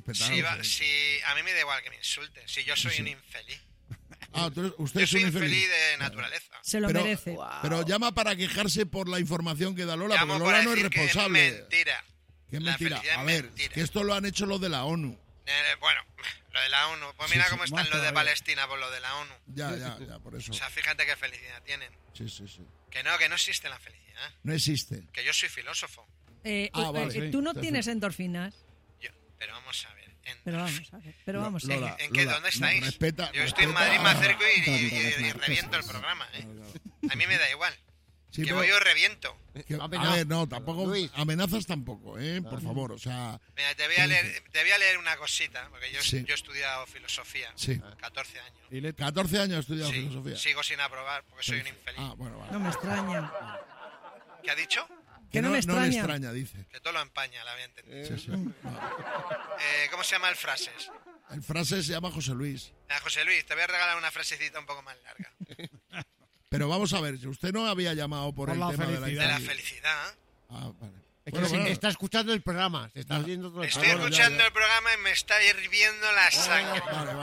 Si a mí me da igual que me insulten, si yo soy un infeliz. Usted yo soy infeliz de naturaleza. Se lo merece. Pero llama para quejarse por la información que da Lola, porque Lola no es responsable. Que es mentira. ¿Qué mentira? A ver, que esto lo han hecho los de la ONU. Bueno, lo de la ONU. Pues mira cómo están los de Palestina por lo de la ONU. Ya, por eso. O sea, fíjate qué felicidad tienen. Sí. Que no existe la felicidad. No existe. Que yo soy filósofo. Vale. ¿Tú no tienes endorfinas? Pero vamos a ver. Vamos a ver. ¿Dónde estáis? Yo estoy en Madrid, me acerco y reviento el programa, ¿eh? A mí me da igual. Sí, que voy o reviento. A ver, no, tampoco. Luis. Amenazas tampoco, por favor, o sea. Mira, te voy a leer una cosita, porque yo he estudiado filosofía. Sí. 14 años. 14 años he estudiado filosofía. Sigo sin aprobar, porque soy un infeliz. Bueno, vale. No me extraña. ¿Qué ha dicho? Que no me extraña. No le extraña, dice. Que todo lo empaña, la había entendido. Sí. ¿Cómo se llama el Frases? El Frases se llama José Luis. José Luis, te voy a regalar una frasecita un poco más larga. Pero vamos a ver, si usted no había llamado por el tema de la felicidad. Vale. Está escuchando el programa. Estoy escuchando el programa y me está hirviendo la sangre.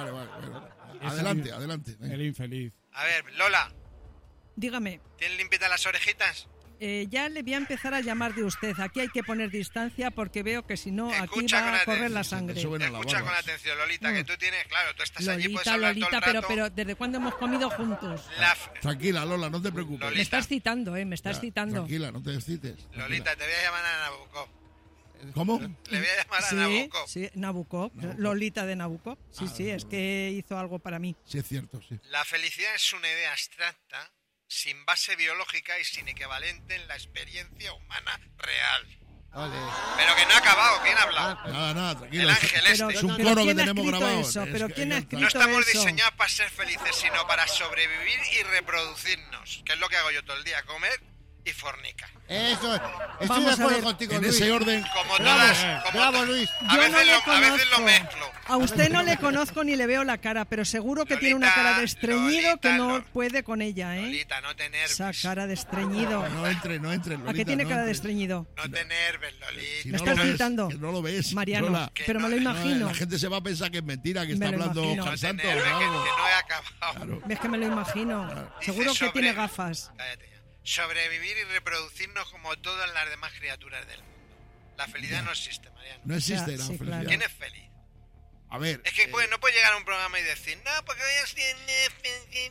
Vale. Adelante. El infeliz. A ver, Lola. Dígame. ¿Tienes limpitas las orejitas? Ya le voy a empezar a llamar de usted. Aquí hay que poner distancia porque veo que si no, aquí va a correr la sangre. Escucha con atención, Lolita, que tú tienes, claro, tú estás allí, puedes hablar todo el rato. pero ¿desde cuándo hemos comido juntos? Tranquila, Lola, no te preocupes. Lolita. Me estás citando, me estás citando. Tranquila, no te excites. Lolita, te voy a llamar a Nabucco. ¿Cómo? Le voy a llamar a Nabucco. Sí, Nabucco. Lolita de Nabucco. Sí, es que hizo algo para mí. Sí, es cierto, sí. La felicidad es una idea abstracta, sin base biológica y sin equivalente en la experiencia humana real. Vale. Pero que no ha acabado, ¿quién habla? Nada, tranquilo. El ángel es un coro que tenemos grabado. ¿Quién ha escrito no estamos eso? diseñados para ser felices, sino para sobrevivir y reproducirnos, que es lo que hago yo todo el día, comer y fornicar. Eso, estoy de acuerdo contigo, Luis. En ese orden. Como todas. Bravo, Luis. A veces lo mezclo. A usted no le conozco ni le veo la cara, pero seguro que tiene una cara de estreñido que no puede con ella, ¿eh? Lolita, no te nerves. Esa cara de estreñido. No entre, Lolita. ¿A qué tiene cara de estreñido? No te nerves, Lolita. Me estás gritando. Que no lo ves, Mariano, Lola. pero me lo imagino. La gente se va a pensar que es mentira, que está hablando Juan Santos. Que no he acabado. Ves que me lo imagino. Seguro que tiene gafas. Cállate ya. Sobrevivir y reproducirnos como todas las demás criaturas del mundo. La felicidad no existe, Mariano. No existe la felicidad. Claro. ¿Quién es feliz? A ver. Es que no puede llegar a un programa y decir, no, porque voy a ser feliz.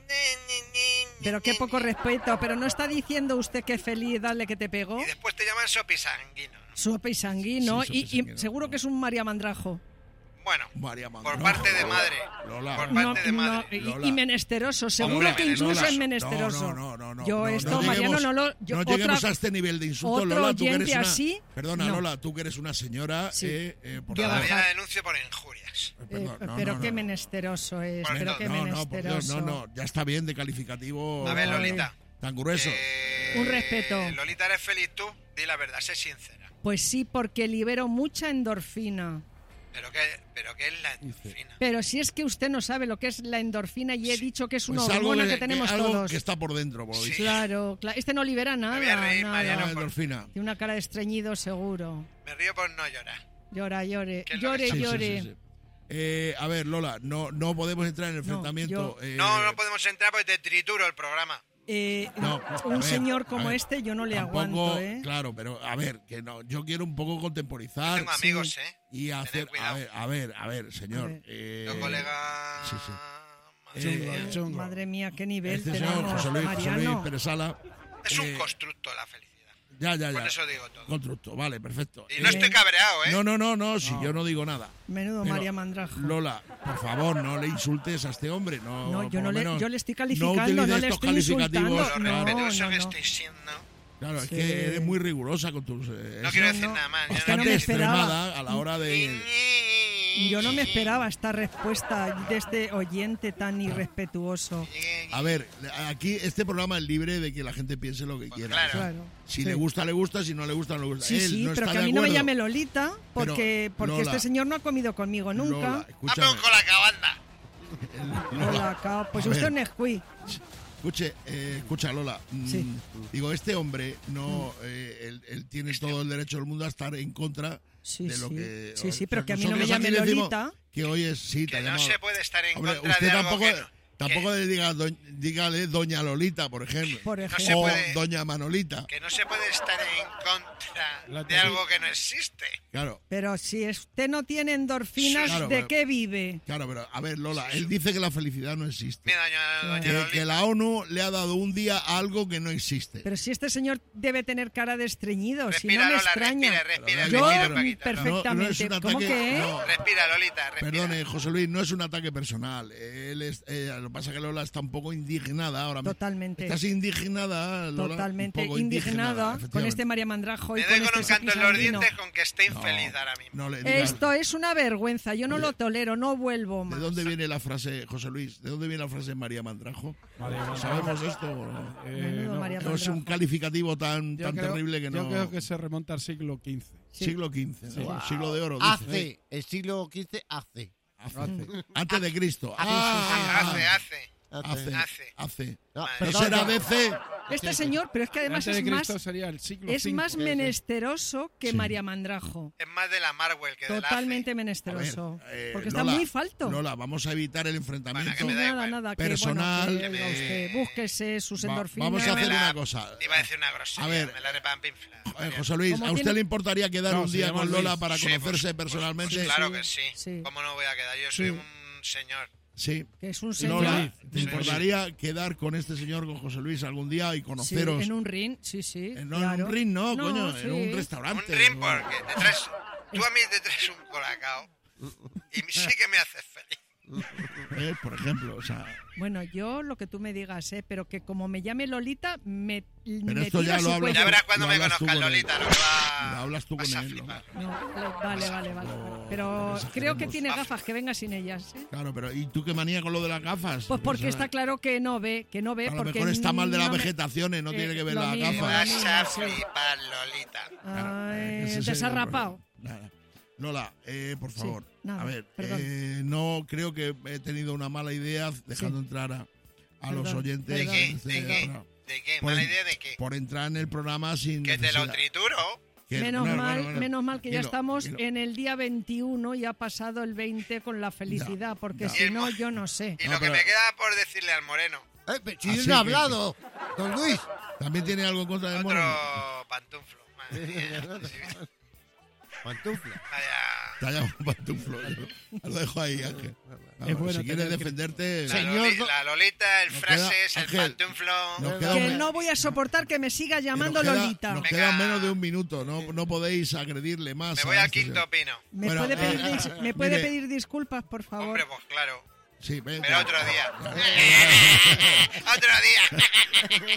Pero qué poco respeto. Pero no está diciendo usted que es feliz, dale que te pegó. Y después te llaman sopisanguino, ¿no? Sopisanguino. Sí, y seguro que es un María Mandrajo. Bueno, María por parte de madre. Lola. Por parte de madre. Y menesteroso, seguro que incluso es menesteroso. No. Yo esto, Mariano, no lo... No lleguemos a este nivel de insulto, Lola. Tú que eres una... así... Perdona, no. Lola, tú que eres una señora... Todavía denuncio por injurias. Pero qué menesteroso es, pero qué menesteroso. No, ya está bien de calificativo... A ver, Lolita. Tan grueso. Un respeto. Lolita, ¿eres feliz tú? Di la verdad, sé sincera. Pues sí, porque libero mucha endorfina. ¿Pero qué es la endorfina? Pero si es que usted no sabe lo que es la endorfina y he dicho que es una Pues hormona que tenemos algo todos. que está por dentro, por lo visto. Claro. Este no libera nada. Me voy a reír, nada. Mariano, endorfina. Tiene una cara de estreñido seguro. Me río por no llorar. Llore. ¿Qué es lo que Llore. Sí. A ver, Lola, no podemos entrar en el enfrentamiento. No podemos entrar porque te trituro el programa. Un señor como este yo no le aguanto, ¿eh? Claro, pero a ver, que no, yo quiero un poco contemporizar. Tengo amigos, Y hacer, a ver, señor. Los colegas... Chungo. Madre mía, qué nivel Este tenemos, señor José Luis Mariano. Pérez Sala. Es un constructo la felicidad. Ya. Por eso digo todo. Constructo, vale, perfecto. Y no estoy cabreado, ¿eh? No, si yo no digo nada. Menudo Pero, María Mandrajo. Lola, por favor, no le insultes a este hombre. No, yo le estoy calificando, no utilices no le estos estoy insultando. Respetuoso que estoy siendo. Claro, es que eres muy rigurosa con tus... no quiero decir nada más. Bastante extremada a la hora de... Yo no me esperaba esta respuesta de este oyente tan irrespetuoso. A ver, aquí este programa es libre de que la gente piense lo que quiera. Claro. Si le gusta, le gusta. Si no le gusta, no le gusta. Sí, no pero está que a de mí no me acuerdo. llame Lolita porque Lola, este señor no ha comido conmigo nunca. Lola, escúchame. con la cabanda. Pues A usted ver. no es Nesquí. Escucha, Lola. Digo, este hombre no, él tiene todo el derecho del mundo a estar en contra de lo que. Sí, pero que a mí no me llame Lolita. Que hoy es te Que ha no llamado. se puede estar en Hombre, contra usted de algo tampoco. que no. Tampoco le dígale Doña Lolita, por ejemplo. No se o puede- Doña Manolita. Que no se puede estar en contra de algo que no existe. Claro. Pero si usted no tiene endorfinas, Claro, ¿de pero- qué vive? Claro, pero a ver, Lola, él dice que la felicidad no existe. Mira, doña Lolita. Que la ONU le ha dado un día a algo que no existe. Pero si este señor debe tener cara de estreñido, si no Respira, me Lola, extraña. respira, Yo Paquita. perfectamente. No es un ¿Cómo ataque- que? no. Respira, Lolita, respira. Perdone, José Luis, no es un ataque personal. Lo que pasa es que Lola está un poco indignada ahora mismo. Totalmente. ¿Estás indignada, Lola? Totalmente Un poco indignada con efectivamente. este María Mandrajo y Me con doy con este un canto en los Sandino. dientes con que esté infeliz ahora mismo. No le digas- Esto es una vergüenza, yo no lo tolero, no vuelvo ¿De más. dónde viene la frase, José Luis? ¿De dónde viene la frase María Mandrajo? ¿Sabemos esto? o no? Menudo María No es un Mandrajo. calificativo tan terrible que no... Yo creo que se remonta al siglo XV. Siglo XV, ¿no? Siglo de oro. Hace, dice. el siglo XV hace. Antes de Cristo. Hace. No, ¿No será DC? Este señor, pero es que además Antes de es Cristo más, sería el siglo es V. más menesteroso que Sí. María Mandrajo. Es más de la Marwell que de la Totalmente menesteroso. porque está Lola, muy falto. Lola, vamos a evitar el enfrentamiento Sí, nada, que, personal. bueno, que, oiga usted, búsquese sus endorfinas. Vamos a hacer una cosa. Iba a decir una grosería, A ver. me la repampinfla. José Luis, ¿Cómo ¿a usted tiene- le importaría quedar No, un se día llama con Lola Luis. para Sí, conocerse personalmente? Pues claro que sí. Sí. ¿Cómo no voy a quedar? Yo soy un señor. Sí. Que es un señor. Lola, ¿te Sí. importaría quedar con este señor, con José Luis, algún día y Sí, conoceros? en un ring, sí. No, claro. en un ring, no, No, coño, sí. en un restaurante. Un ring porque te traes, tú a mí te traes un colacao y sí que me haces feliz. Por ejemplo, o sea... Bueno, yo lo que tú me digas, pero que como me llame Lolita, me esto tira ya su lo hablas. cuello. Ya verás cuando Lo me hablas tú conozcas, con él. Lolita, lo que va... Lo hablas tú con vas a él, flipar. No, vale. Pero creo que tiene gafas, que venga sin ellas. ¿eh? Claro, pero ¿y tú qué manía con lo de las gafas? Pues porque O sea, está claro que no ve, a lo porque mejor está mal de las no me- vegetaciones, no tiene que ver lo las mismo, gafas. lo Vas mismo, a sí. flipar, Lolita. Ay, Ese es el desarrapado. problema. Nada. Lola, por favor, nada, a ver, perdón. no creo que he tenido una mala idea dejando entrar a los Perdón, oyentes. perdón. ¿De qué? ¿De qué? Por ¿Mala en- idea de qué? Por entrar en el programa sin Que te lo necesidad. trituro. Menos mal que ya Dilo, estamos dilo. en el día 21 y ha pasado el 20 con la felicidad, porque ya. si no, yo no sé. Y lo que me queda por decirle al moreno. Si Así yo no he que- hablado, don Luis. ¿También tiene algo en contra de Moreno? Otro pantuflo. Madre mía. Pantufla. Te ha llamado pantuflo. Lo dejo ahí, Ángel. Es bueno si quieres tener que- defenderte... La Lolita, el Nos frases, queda- el Ángel, pantuflo. nos queda Que un- no voy a soportar que me siga llamando nos queda- Lolita. Nos queda menos de un minuto, no podéis agredirle más. Me voy a al este quinto señor. pino. ¿Me Bueno, puede mire, pedir disculpas, por favor? Hombre, pues claro. Sí, venga. Pero otro día. Otro día.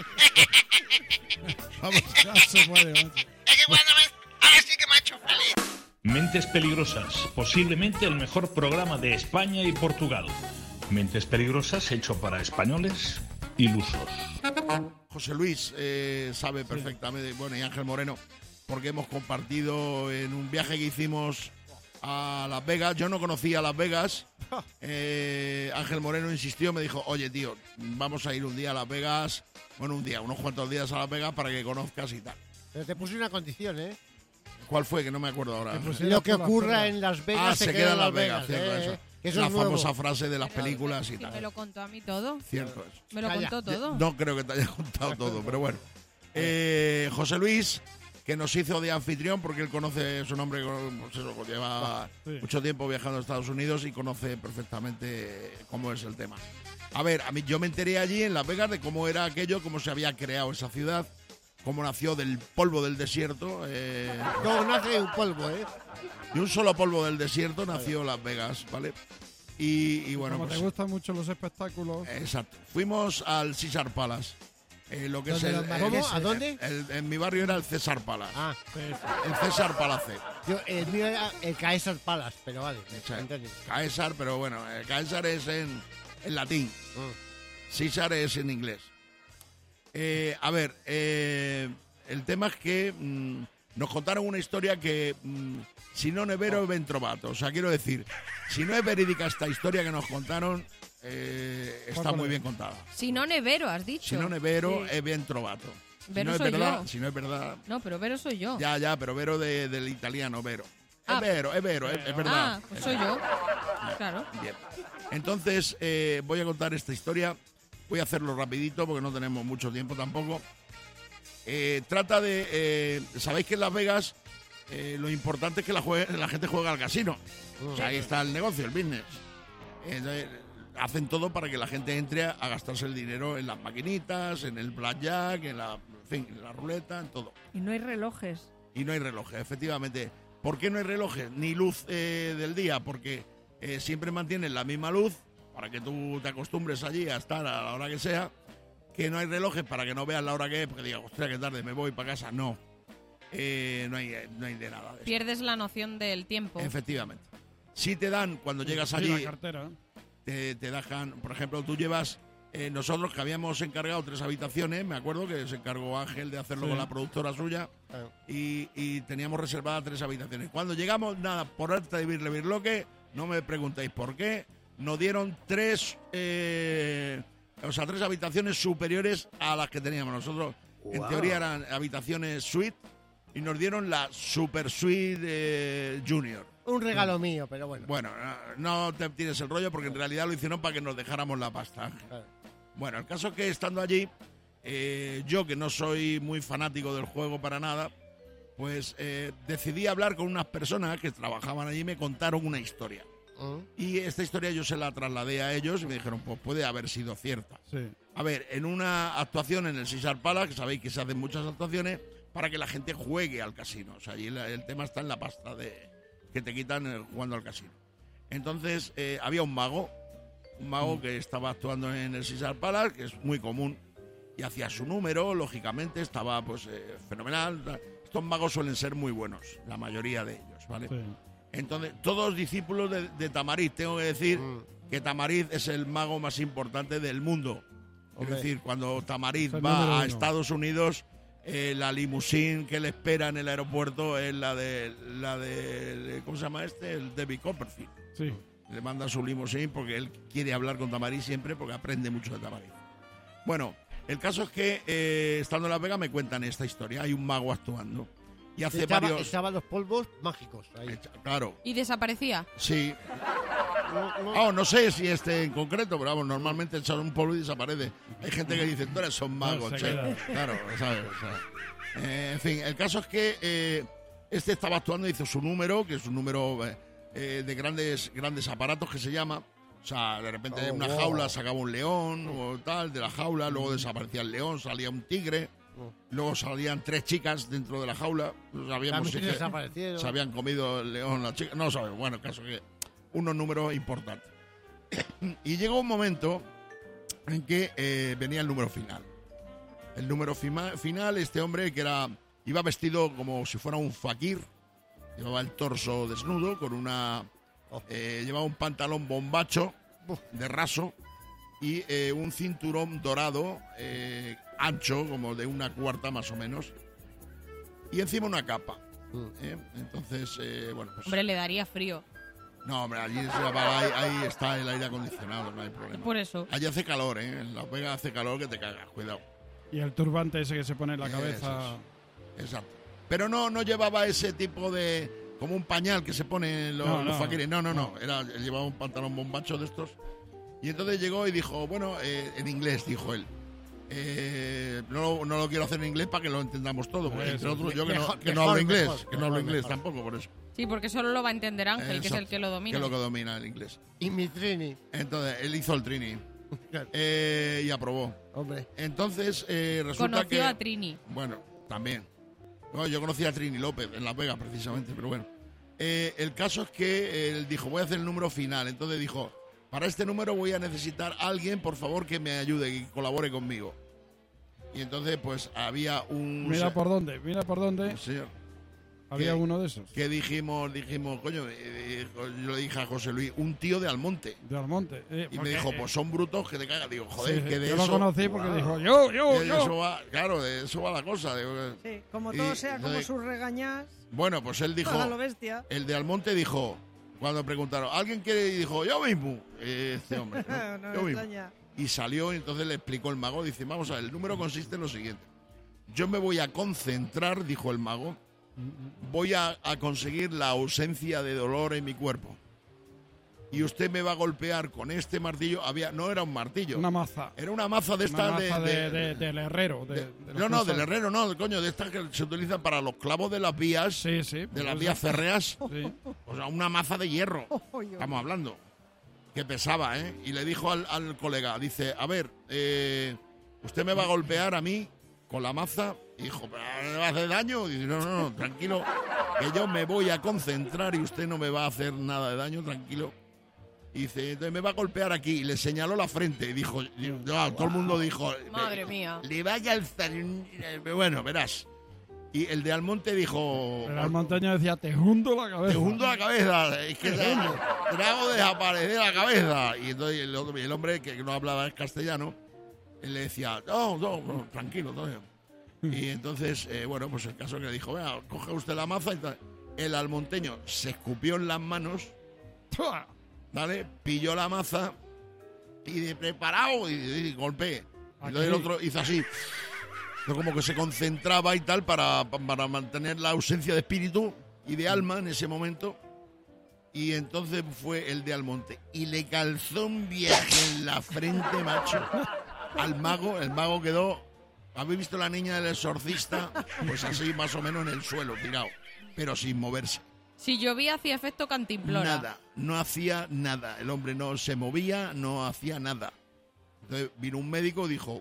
Vamos. No se puede, macho. Es que cuando ahora sí que me ha hecho feliz. Mentes Peligrosas, posiblemente el mejor programa de España y Portugal. Mentes Peligrosas hecho para españoles ilusos. José Luis sabe perfectamente, bueno, y Ángel Moreno, porque hemos compartido en un viaje que hicimos a Las Vegas. Yo no conocía Las Vegas. Ángel Moreno insistió, me dijo, oye, tío, vamos a ir un día a Las Vegas. Bueno, un día, unos cuantos días a Las Vegas para que conozcas y tal. Pero te puse una condición, ¿eh? ¿Cuál fue? Que no me acuerdo ahora. Lo que ocurra en Las Vegas se queda en Las Vegas. Cierto, eso. Eso la es famosa frase de las películas y Sí, tal. me lo contó a mí todo. Cierto es. Me lo contó todo. No creo que te haya contado todo, pero bueno. José Luis, que nos hizo de anfitrión porque él conoce su nombre, pues eso, lleva mucho tiempo viajando a Estados Unidos y conoce perfectamente cómo es el tema. A ver, yo me enteré allí en Las Vegas de cómo era aquello, cómo se había creado esa ciudad, cómo nació del polvo del desierto. Todo nace de un polvo, ¿eh? De un solo polvo del desierto nació Las Vegas, ¿vale? Y bueno, como pues, te gustan mucho los espectáculos. Exacto. Fuimos al Caesar Palace. Lo que es ¿Cómo? ¿A dónde? En mi barrio era el César Palace. Ah, el César Palace. El mío era el Caesar Palace, pero vale. Caesar, pero bueno, Caesar es en latín. César es en inglés. A ver, el tema es que nos contaron una historia que, si no es vero, es ben trovato. O sea, quiero decir, si no es verídica esta historia que nos contaron, está muy bien contada. Si no nevero, has dicho. Si no es vero, es bien trovato. Vero si no soy es verdad, yo. Si no es verdad. No, pero Vero soy yo. Ya, pero Vero del italiano, Vero. Ah, es Vero, es verdad. Ah, pues soy yo. Claro. Bien. Entonces, voy a contar esta historia. Voy a hacerlo rapidito porque no tenemos mucho tiempo tampoco. Trata de... ¿sabéis que en Las Vegas lo importante es que la gente juega al casino? O sea, ahí está el negocio, el business. Entonces, hacen todo para que la gente entre a gastarse el dinero en las maquinitas, en el blackjack, en la ruleta, en todo. Y no hay relojes. Y no hay relojes, efectivamente. ¿Por qué no hay relojes? Ni luz del día, porque siempre mantienen la misma luz para que tú te acostumbres allí a estar a la hora que sea. Que no hay relojes para que no veas la hora que es, porque digas, ostras, qué tarde, me voy para casa. No. No hay de nada de eso. Pierdes la noción del tiempo. Efectivamente. Si te dan, cuando llegas allí, la cartera. te dejan, por ejemplo, tú llevas, nosotros que habíamos encargado 3 habitaciones, me acuerdo que se encargó Ángel de hacerlo con la productora suya, y teníamos reservadas 3 habitaciones. Cuando llegamos, nada, por arte de birloque, no me preguntéis por qué, nos dieron 3 habitaciones superiores a las que teníamos nosotros. Wow. En teoría eran habitaciones suite y nos dieron la super suite junior. Un regalo mío, pero bueno. Bueno, no te tires el rollo porque en realidad lo hicieron para que nos dejáramos la pasta. Claro. Bueno, el caso es que estando allí, yo que no soy muy fanático del juego para nada, pues decidí hablar con unas personas que trabajaban allí y me contaron una historia. Y esta historia yo se la trasladé a ellos y me dijeron, pues puede haber sido cierta. Sí. A ver, en una actuación en el Caesar Palace, que sabéis que se hacen muchas actuaciones para que la gente juegue al casino. O sea, allí el tema está en la pasta que te quitan jugando al casino. Entonces, había un mago que estaba actuando en el Caesar Palace, que es muy común, y hacía su número, lógicamente, estaba pues fenomenal. Estos magos suelen ser muy buenos, la mayoría de ellos, ¿vale? Sí. Entonces, todos discípulos de Tamariz. Tengo que decir que Tamariz es el mago más importante del mundo. Es decir, cuando Tamariz va a Estados Unidos, la limusín que le espera en el aeropuerto es la de ¿cómo se llama este? El David Copperfield. Sí. Le manda su limusín porque él quiere hablar con Tamariz siempre porque aprende mucho de Tamariz. Bueno, el caso es que estando en Las Vegas me cuentan esta historia. Hay un mago actuando. Y hace estaban los polvos mágicos ahí. Claro. ¿Y desaparecía? Sí. No sé si este en concreto, pero vamos, normalmente echan un polvo y desaparece. Hay gente que dice, tú eres un mago, che. Claro, ¿sabes? O sea, en fin, el caso es que este estaba actuando y hizo su número, que es un número de grandes aparatos que se llama. O sea, de repente de una jaula sacaba un león o tal, de la jaula, luego desaparecía el león, salía un tigre. Luego salían 3 chicas dentro de la jaula. Sabíamos si se habían comido el león las chicas. No sabemos. Bueno, el caso es que unos números importantes. Y llegó un momento en que venía el número final. El número final, este hombre que iba vestido como si fuera un fakir. Llevaba el torso desnudo con llevaba un pantalón bombacho de raso y un cinturón dorado ancho, como de 1/4 más o menos, y encima una capa. Entonces, bueno, pues... Hombre, le daría frío. No, hombre, allí se apaga, ahí está el aire acondicionado, no hay problema. Por eso. Allí hace calor, En Las Vegas hace calor que te cagas, cuidado. Y el turbante ese que se pone en la cabeza. Exacto. Pero no llevaba ese tipo de... como un pañal que se pone los faquires. No. Él llevaba un pantalón bombacho de estos. Y entonces llegó y dijo, bueno, en inglés, dijo él. No lo quiero hacer en inglés para que lo entendamos todo. Porque entre otros, yo que no hablo inglés. Que no hablo inglés tampoco, por eso. Sí, porque solo lo va a entender Ángel, que es el que lo domina. Que es lo que domina el inglés. Y mi Trini. Entonces, él hizo el Trini. Y aprobó. Hombre. Entonces, resulta Conoció que... a Trini. Bueno, también. No, yo conocí a Trini López en Las Vegas, precisamente, pero bueno. El caso es que él dijo, voy a hacer el número final. Entonces dijo, para este número voy a necesitar a alguien, por favor, que me ayude, que colabore conmigo. Y entonces, pues, había un... Mira por dónde. Señor. Había uno de esos. Que dijimos, coño, yo le dije a José Luis, un tío de Almonte. De Almonte. Y me dijo, pues son brutos que te cagas. Digo, joder, sí, que de yo eso... lo conocí porque dijo, yo. Eso va, claro, de eso va la cosa. Digo, sí, como todo sea, como sus regañas. Bueno, pues él dijo... A lo bestia. El de Almonte dijo, cuando preguntaron, ¿alguien quiere? Y dijo, yo mismo. Este hombre, ¿no? Yo mismo. Y salió y entonces le explicó el mago. Dice, vamos a ver, el número consiste en lo siguiente. Yo me voy a concentrar, dijo el mago. Voy a conseguir la ausencia de dolor en mi cuerpo. Y usted me va a golpear con este martillo. No era un martillo. Una maza. Era una maza de esta... del herrero. Del herrero no, coño, de estas que se utilizan para los clavos de las vías. De las vías férreas. Sí. O sea, una maza de hierro. Estamos hablando. Que pesaba, ¿eh? Y le dijo al colega, dice, a ver, usted me va a golpear a mí con la maza. Hijo, ¿pero me va a hacer daño? Y dice, no, tranquilo, que yo me voy a concentrar y usted no me va a hacer nada de daño, tranquilo. Y dice, entonces me va a golpear aquí. Y le señaló la frente. Y dijo, todo el mundo dijo, madre mía, le vaya al... Bueno, verás. Y el de Almonte dijo... El almonteño decía, te hundo la cabeza. Te hundo la cabeza. Es que te hago desaparecer la cabeza. Y entonces el hombre que no hablaba castellano, él le decía, no, tranquilo, todavía. Y entonces, bueno, pues el caso que le dijo, vea, coge usted la maza y tal. El almonteño se escupió en las manos, ¿vale? Pilló la maza y de preparado y golpeé. Entonces el otro hizo así, como que se concentraba y tal para mantener la ausencia de espíritu y de alma en ese momento. Y entonces fue el de Almonte y le calzó un viaje en la frente, macho, al mago. El mago quedó... ¿Habéis visto la niña del exorcista? Pues así, más o menos en el suelo, tirado, pero sin moverse. Si llovía, hacía efecto Cantimplora. Nada, no hacía nada. El hombre no se movía, no hacía nada. Entonces vino un médico y dijo,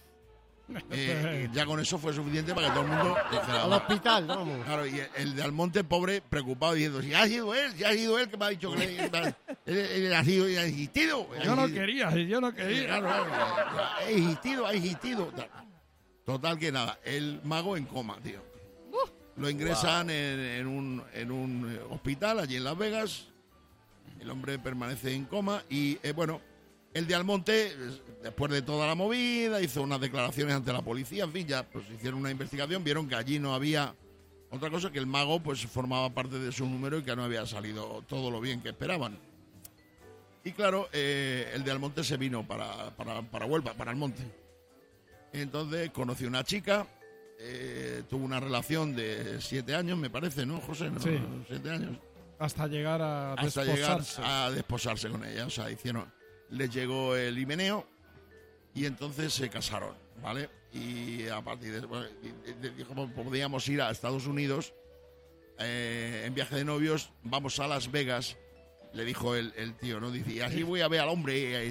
ya con eso fue suficiente para que todo el mundo... Al hospital, vamos. Claro, y el de Almonte, pobre, preocupado, diciendo, si ha sido él que me ha dicho que él ha sido insistido. Yo no quería. Claro, ha insistido. Total que nada, el mago en coma, tío. Lo ingresan en un hospital allí en Las Vegas. El hombre permanece en coma y, bueno, el de Almonte, después de toda la movida, hizo unas declaraciones ante la policía. En fin, ya pues hicieron una investigación, vieron que allí no había otra cosa, que el mago pues formaba parte de su número y que no había salido todo lo bien que esperaban. Y claro, el de Almonte se vino para Huelva, para Almonte. Entonces conoció una chica, tuvo una relación de 7 años, me parece, ¿no, José? ¿No? Sí. 7 años. Hasta llegar a desposarse con ella. O sea, les llegó el himeneo y entonces se casaron, ¿vale? Y a partir de eso, dijo, podíamos ir a Estados Unidos en viaje de novios, vamos a Las Vegas. Le dijo el tío, ¿no? Dice, y así voy a ver al hombre.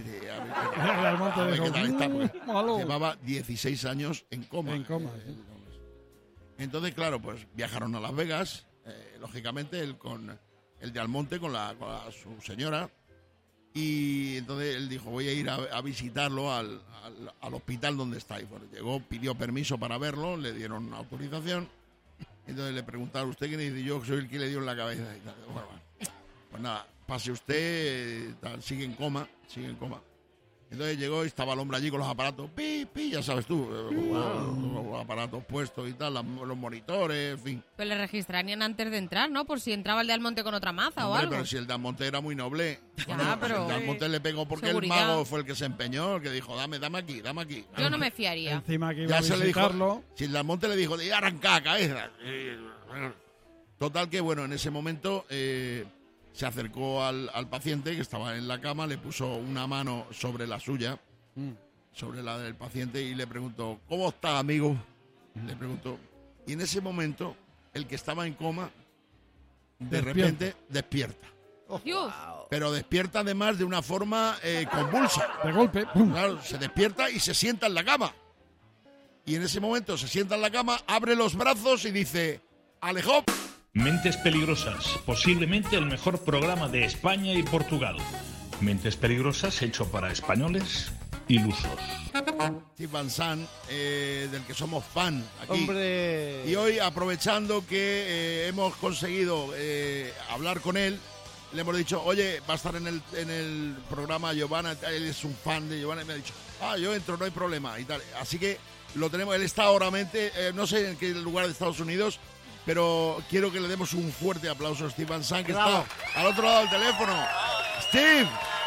Llevaba 16 años en coma. Entonces, claro, pues viajaron a Las Vegas. Lógicamente, él con el de Almonte, con su señora. Y entonces él dijo, voy a ir a visitarlo al hospital donde está. Y bueno, llegó, pidió permiso para verlo, le dieron una autorización. Entonces le preguntaron, ¿usted quién es? Y yo soy el que le dio en la cabeza. Y tal. Bueno, pues nada. Pase usted, sigue en coma. Entonces llegó y estaba el hombre allí con los aparatos, pi, ya sabes tú, los aparatos puestos y tal, los monitores, en fin. Pero le registrarían antes de entrar, ¿no? Por si entraba el de Almonte con otra maza o algo. Pero si el de Almonte era muy noble. Ya, pero... El de Almonte le pegó porque seguridad. El mago fue el que se empeñó, el que dijo, dame aquí. Yo no me fiaría. Encima que iba Ya a se le dijo, visitarlo. si el de Almonte le dijo, arranca cabeza. Total que, bueno, en ese momento se acercó al paciente que estaba en la cama, le puso una mano sobre la suya, sobre la del paciente, y le preguntó, ¿cómo estás, amigo? Le preguntó. Y en ese momento, el que estaba en coma, de repente despierta. Pero despierta además de una forma convulsa. De golpe. Claro, se despierta y se sienta en la cama. Y en ese momento se sienta en la cama, abre los brazos y dice, Alejó. Mentes Peligrosas, posiblemente el mejor programa de España y Portugal. Mentes Peligrosas hecho para españoles ilusos. Steve Van Sant, del que somos fan aquí. Hombre. Y hoy, aprovechando que hemos conseguido hablar con él, le hemos dicho, oye, va a estar en el programa Giovanna, él es un fan de Giovanna, y me ha dicho, yo entro, no hay problema, y tal. Así que lo tenemos, él está ahora no sé en qué lugar de Estados Unidos, pero quiero que le demos un fuerte aplauso a Steve Van Sant, que está al otro lado del teléfono. Steve.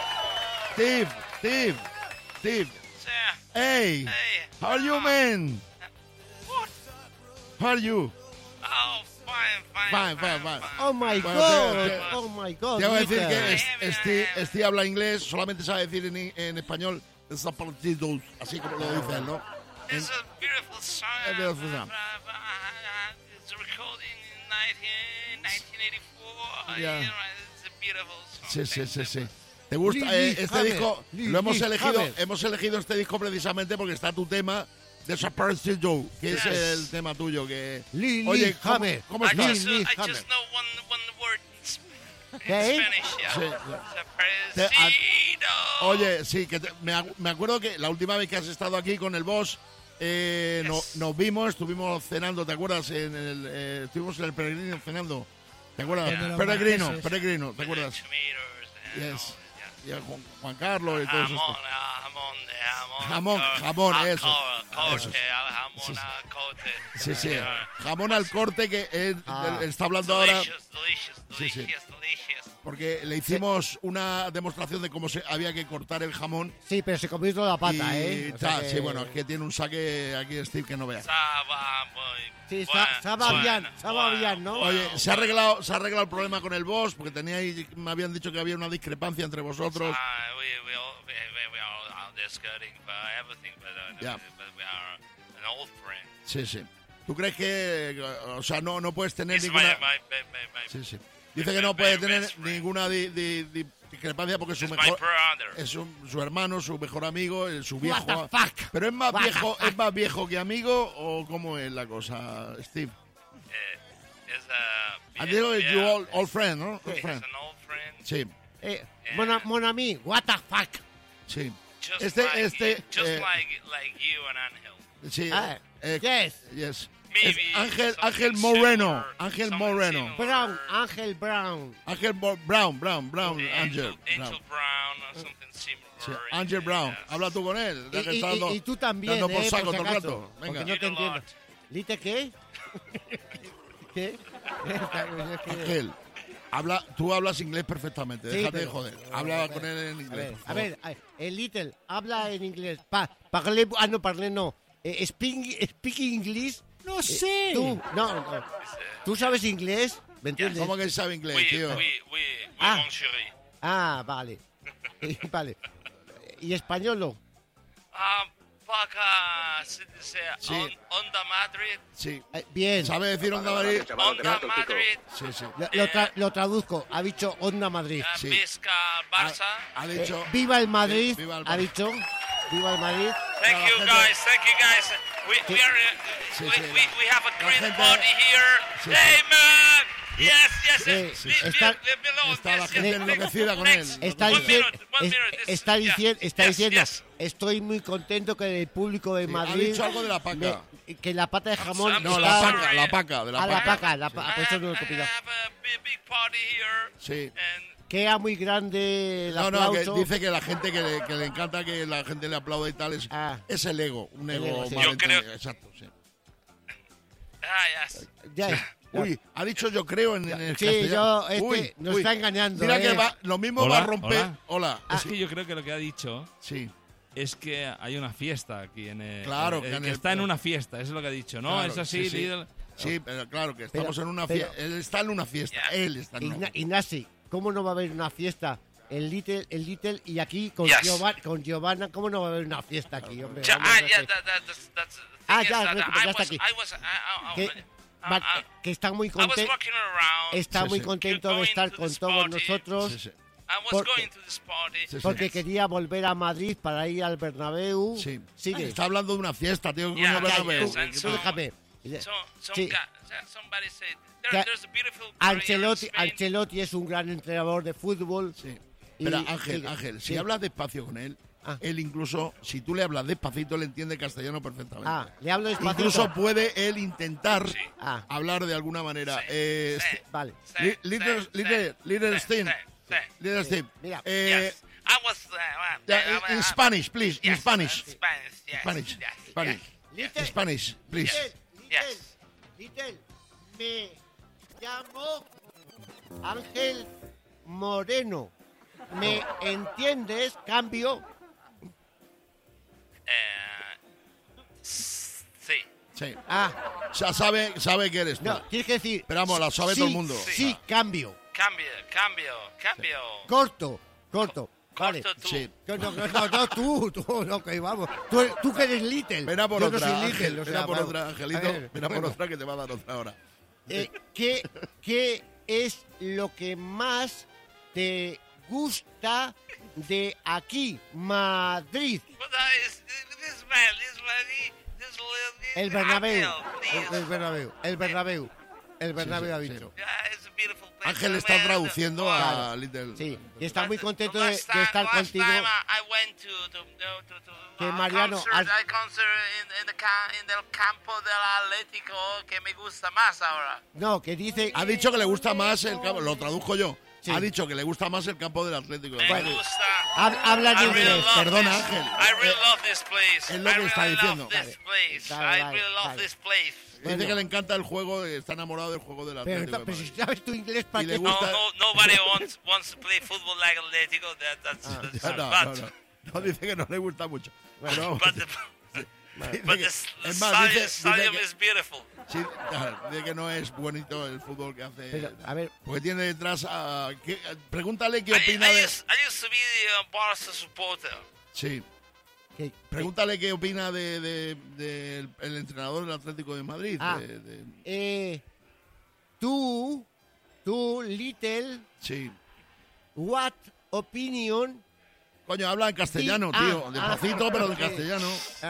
Hey, how are you, man? How are you? Oh, fine. Oh my Bueno, God. te- Oh my God. Te voy a decir Mika. que Steve habla inglés, solamente sabe decir en español desaparecidos, así como lo dice él, ¿no? It's a beautiful song. beautiful song. It's recorded in 1984. Yeah. You know, it's a beautiful song. Sí. ¿Te gusta este disco? Lo hemos elegido, hemos elegido este disco precisamente porque está tu tema Desaparecido, que es el tema tuyo. Que oye, ¿cómo I estás? just know one word in ¿Qué? Spanish. Yeah. Sí. Desaparecido. Oye, sí, que me acuerdo que la última vez que has estado aquí con el boss, nos vimos, estuvimos cenando, ¿te acuerdas? Estuvimos en el Peregrino cenando, ¿te acuerdas? Yeah. Peregrino, ¿te acuerdas? Yes. Y a Juan Carlos y todo eso. Jamón, eso. Sí. Jamón al corte, que él está hablando ahora. Sí. Porque le hicimos una demostración de cómo había que cortar el jamón. Sí, pero se comió toda la pata, y O sea sí, bueno, es que tiene un saque aquí Steve que no veas. Sí, estaba bien, ¿no? Oye, se ha arreglado el problema con el boss, porque me habían dicho que había una discrepancia entre vosotros. We all discussing for everything, but we are an old friend. Sí. ¿Tú crees que, o sea, no puedes tener It's ninguna... my Sí. Dice que no puede tener ninguna discrepancia porque su mejor es su hermano, su mejor amigo, su viejo. What the fuck? Pero es más viejo que amigo, o cómo es la cosa, Steve. I digo you all friend, ¿no? Old friend. An old friend. Sí. Mon ami, what the fuck? Sí. Just like you and Angel. Sí. Yes. Es Ángel Moreno. Ángel Moreno. Ángel Brown. Ángel Brown. Angel Brown or something similar. Sí, Angel Brown. Habla tú con él. Y tú también, dando por saco por si todo el acaso, rato. Venga. porque no te entiendo. ¿Lite qué? ¿Qué? Ángel, tú hablas inglés perfectamente. Sí, Déjate de pero- joder. Habla con él en inglés. por A favor. ver, el Little habla en inglés. Parlez no. Speak English. No sé. Tú, no. ¿Tú sabes inglés? ¿Me entiendes? ¿Cómo que sabe inglés, tío? Mon chéri. Vale. Vale. ¿Y español no? Paca, se dice Sí. Onda Madrid. Sí. Bien. ¿Sabe decir Onda Madrid? Onda Madrid. Sí. Lo traduzco. Ha dicho Onda Madrid. Visca Barça. Ha dicho... Viva el Madrid. Viva el Ha dicho. Viva el Madrid. Thank you guys. We have a great party here. Hey man. Yes. Está la gente enloquecida con él. Está diciendo, estoy muy contento que el público de Madrid... Ha dicho algo de la paca. Que la pata de jamón... No, está- la paca. De la paca. La paca. Por eso no lo he copiado. Big party here. Sí. queda muy grande el No, aplauso. que dice que la gente que le encanta que la gente le aplaude y tal es el ego, un ego sí. mal Yo creo- entendido. Exacto, sí. Ya. Uy, ha dicho yo creo en el Sí, castellano. yo, nos está engañando. Mira que lo mismo va a romper. Hola. Es que yo creo que lo que ha dicho sí. es que hay una fiesta aquí en el... Claro, que que en el- está en una fiesta, eso es lo que ha dicho, ¿no? Claro, es así, sí, sí. Lidl. Sí, pero claro, que estamos Pero- en una pero- fiesta. Él está en una fiesta. Él está en una Ignasi, ¿cómo no va a haber una fiesta? El Little y aquí con, Yes. Giovanna, ¿cómo no va a haber una fiesta aquí, hombre? Yeah, Vamos a ver. yeah, that's Ah, thing ya, is that ya I está was, aquí. I was, Que está muy I was contento. walking around. Está Sí, muy sí. contento de estar con todos nosotros. Sí, sí. I was Porque- going to this party. Sí, sí. Porque quería volver a Madrid para ir al Bernabéu. Sí. Sigue. Está hablando de una fiesta, tío. Yeah, coño, Bernabéu. yes, and Tú so- déjame. Sí. Somebody said Que there's a beautiful Korean Ancelotti, Spain. Ancelotti es un gran entrenador de fútbol. Sí. Y- Pero Ángel, sí, Ángel, si sí. hablas despacio con él, él incluso, si tú le hablas despacito, le entiende castellano perfectamente. Le hablo despacito. Incluso puede él intentar Ah. hablar de alguna manera. Vale. Little Steve. Little Steve. Mira. Yes. I was In Spanish, please. In yes, Spanish. Spanish, yes, Spanish. yes, Spanish. Little. Spanish, please. Yes. Little, me llamo Ángel Moreno. ¿Me entiendes? Cambio. Sí. Sí. Ah. O sea, sabe que eres tú. No, tienes que decir. Pero vamos, la sabe sí, todo el mundo. Sí, cambio. Cambio. Corto. Vale. tú. Sí. No, tú, no, que vamos. Tú que eres Little. Ven a por Yo otra, no soy Little, Ángel. o Ven sea, a por vamos. otra, Angelito. A ver, Ven a por bueno. otra que te va a dar otra hora. ¿Qué es lo que más te gusta de aquí, Madrid? El Bernabéu. El Bernabéu ha dicho. Ángel está traduciendo a Little. Sí, y está muy contento de estar contigo. Que Mariano, I concert en el campo del Atlético que me gusta más ahora. No, que dice... Ha dicho que le gusta más el campo, lo traduzco yo. Sí. Ha dicho que le gusta más el campo del Atlético. Me gusta. Habla en inglés. Perdona, Ángel. I really love this place. Es lo que está diciendo. I really love this place. Dice que le encanta el juego, está enamorado del juego del Atlético. Pero si sabes tu inglés, ¿para Y qué? le gusta... Nobody wants to play football like Atlético. That's no, dice que no le gusta mucho. Pero, but the stadium is beautiful. Sí, dice que no es bonito el fútbol que hace. Pero, a ver. Porque tiene detrás a... pregúntale qué opina I de... used to be a Barca supporter. Sí. Pregúntale qué opina de el entrenador del Atlético de Madrid. Tú, Little. Sí. What opinion? Coño, habla en castellano, tío. Despacito, pero en castellano.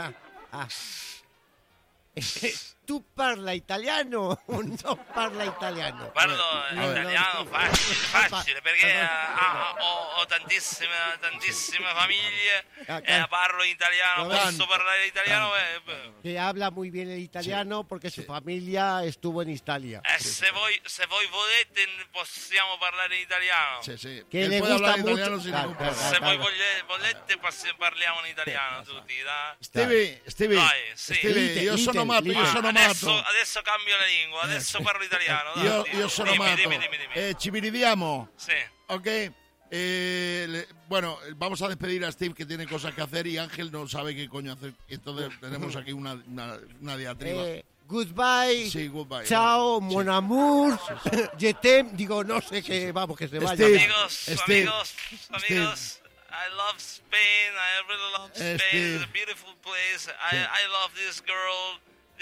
Tu parla italiano o no parla italiano? Parlo italiano facile perché ho tantissime famiglie, parlo italiano, posso parlare italiano. Que habla muy bien el italiano porque su familia estuvo en Italia. Se voi volete possiamo parlare in italiano. Sì. Que le gusta mucho. Se voi volete parliamo in italiano tutti, Stevie, io sono matto, Adesso cambio la lingua, adesso parlo italiano. Io sono matto. Dimmi. Ci vediamo. Sí. Ok. Bueno, vamos a despedir a Steve, que tiene cosas que hacer, y Ángel no sabe qué coño hacer. Entonces tenemos aquí una diatriba. Goodbye. Sí, goodbye. Chao, mon amour. Je t'aime. Digo, no sé qué, vamos, que se vaya. Amigos. I love Spain. I really love Spain. It's a beautiful place. I love this girl.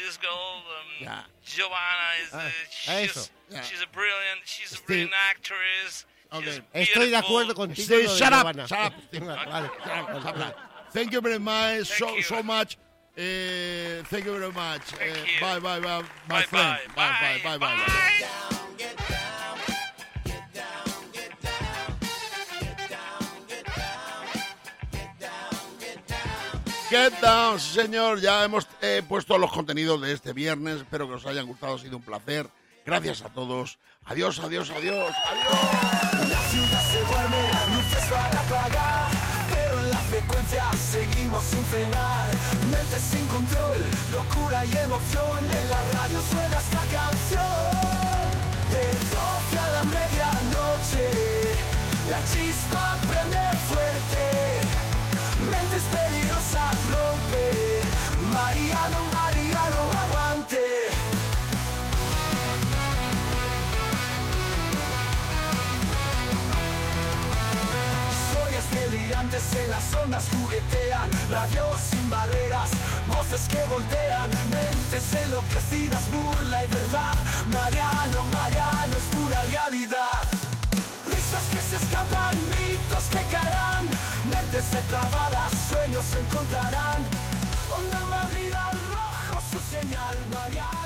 Giovanna she's a brilliant actress. Okay. Estoy de acuerdo contigo. Steve, shut Giovanna. up. Thank you very much. So much. Thank you very much. Bye, my friend. Bye. Get Down, sí, señor. Ya hemos puesto los contenidos de este viernes. Espero que os hayan gustado. Ha sido un placer. Gracias a todos. Adiós. seguimos sin frenar. Mente sin control, locura y emoción. En la radio suena esta canción. De 12 a la medianoche, la chispa prende fuerte. Mentes peligrosas rompe. Mariano, Mariano, aguante. Historias delirantes en las ondas juguetean. Radios sin barreras, voces que voltean. Mentes enloquecidas, burla y verdad. Mariano, Mariano es pura realidad. Risas que se escapan, mitos que caerán. Mentes detravadas, sueños se encontrarán. Onda Madrid al rojo su señal, Mariano.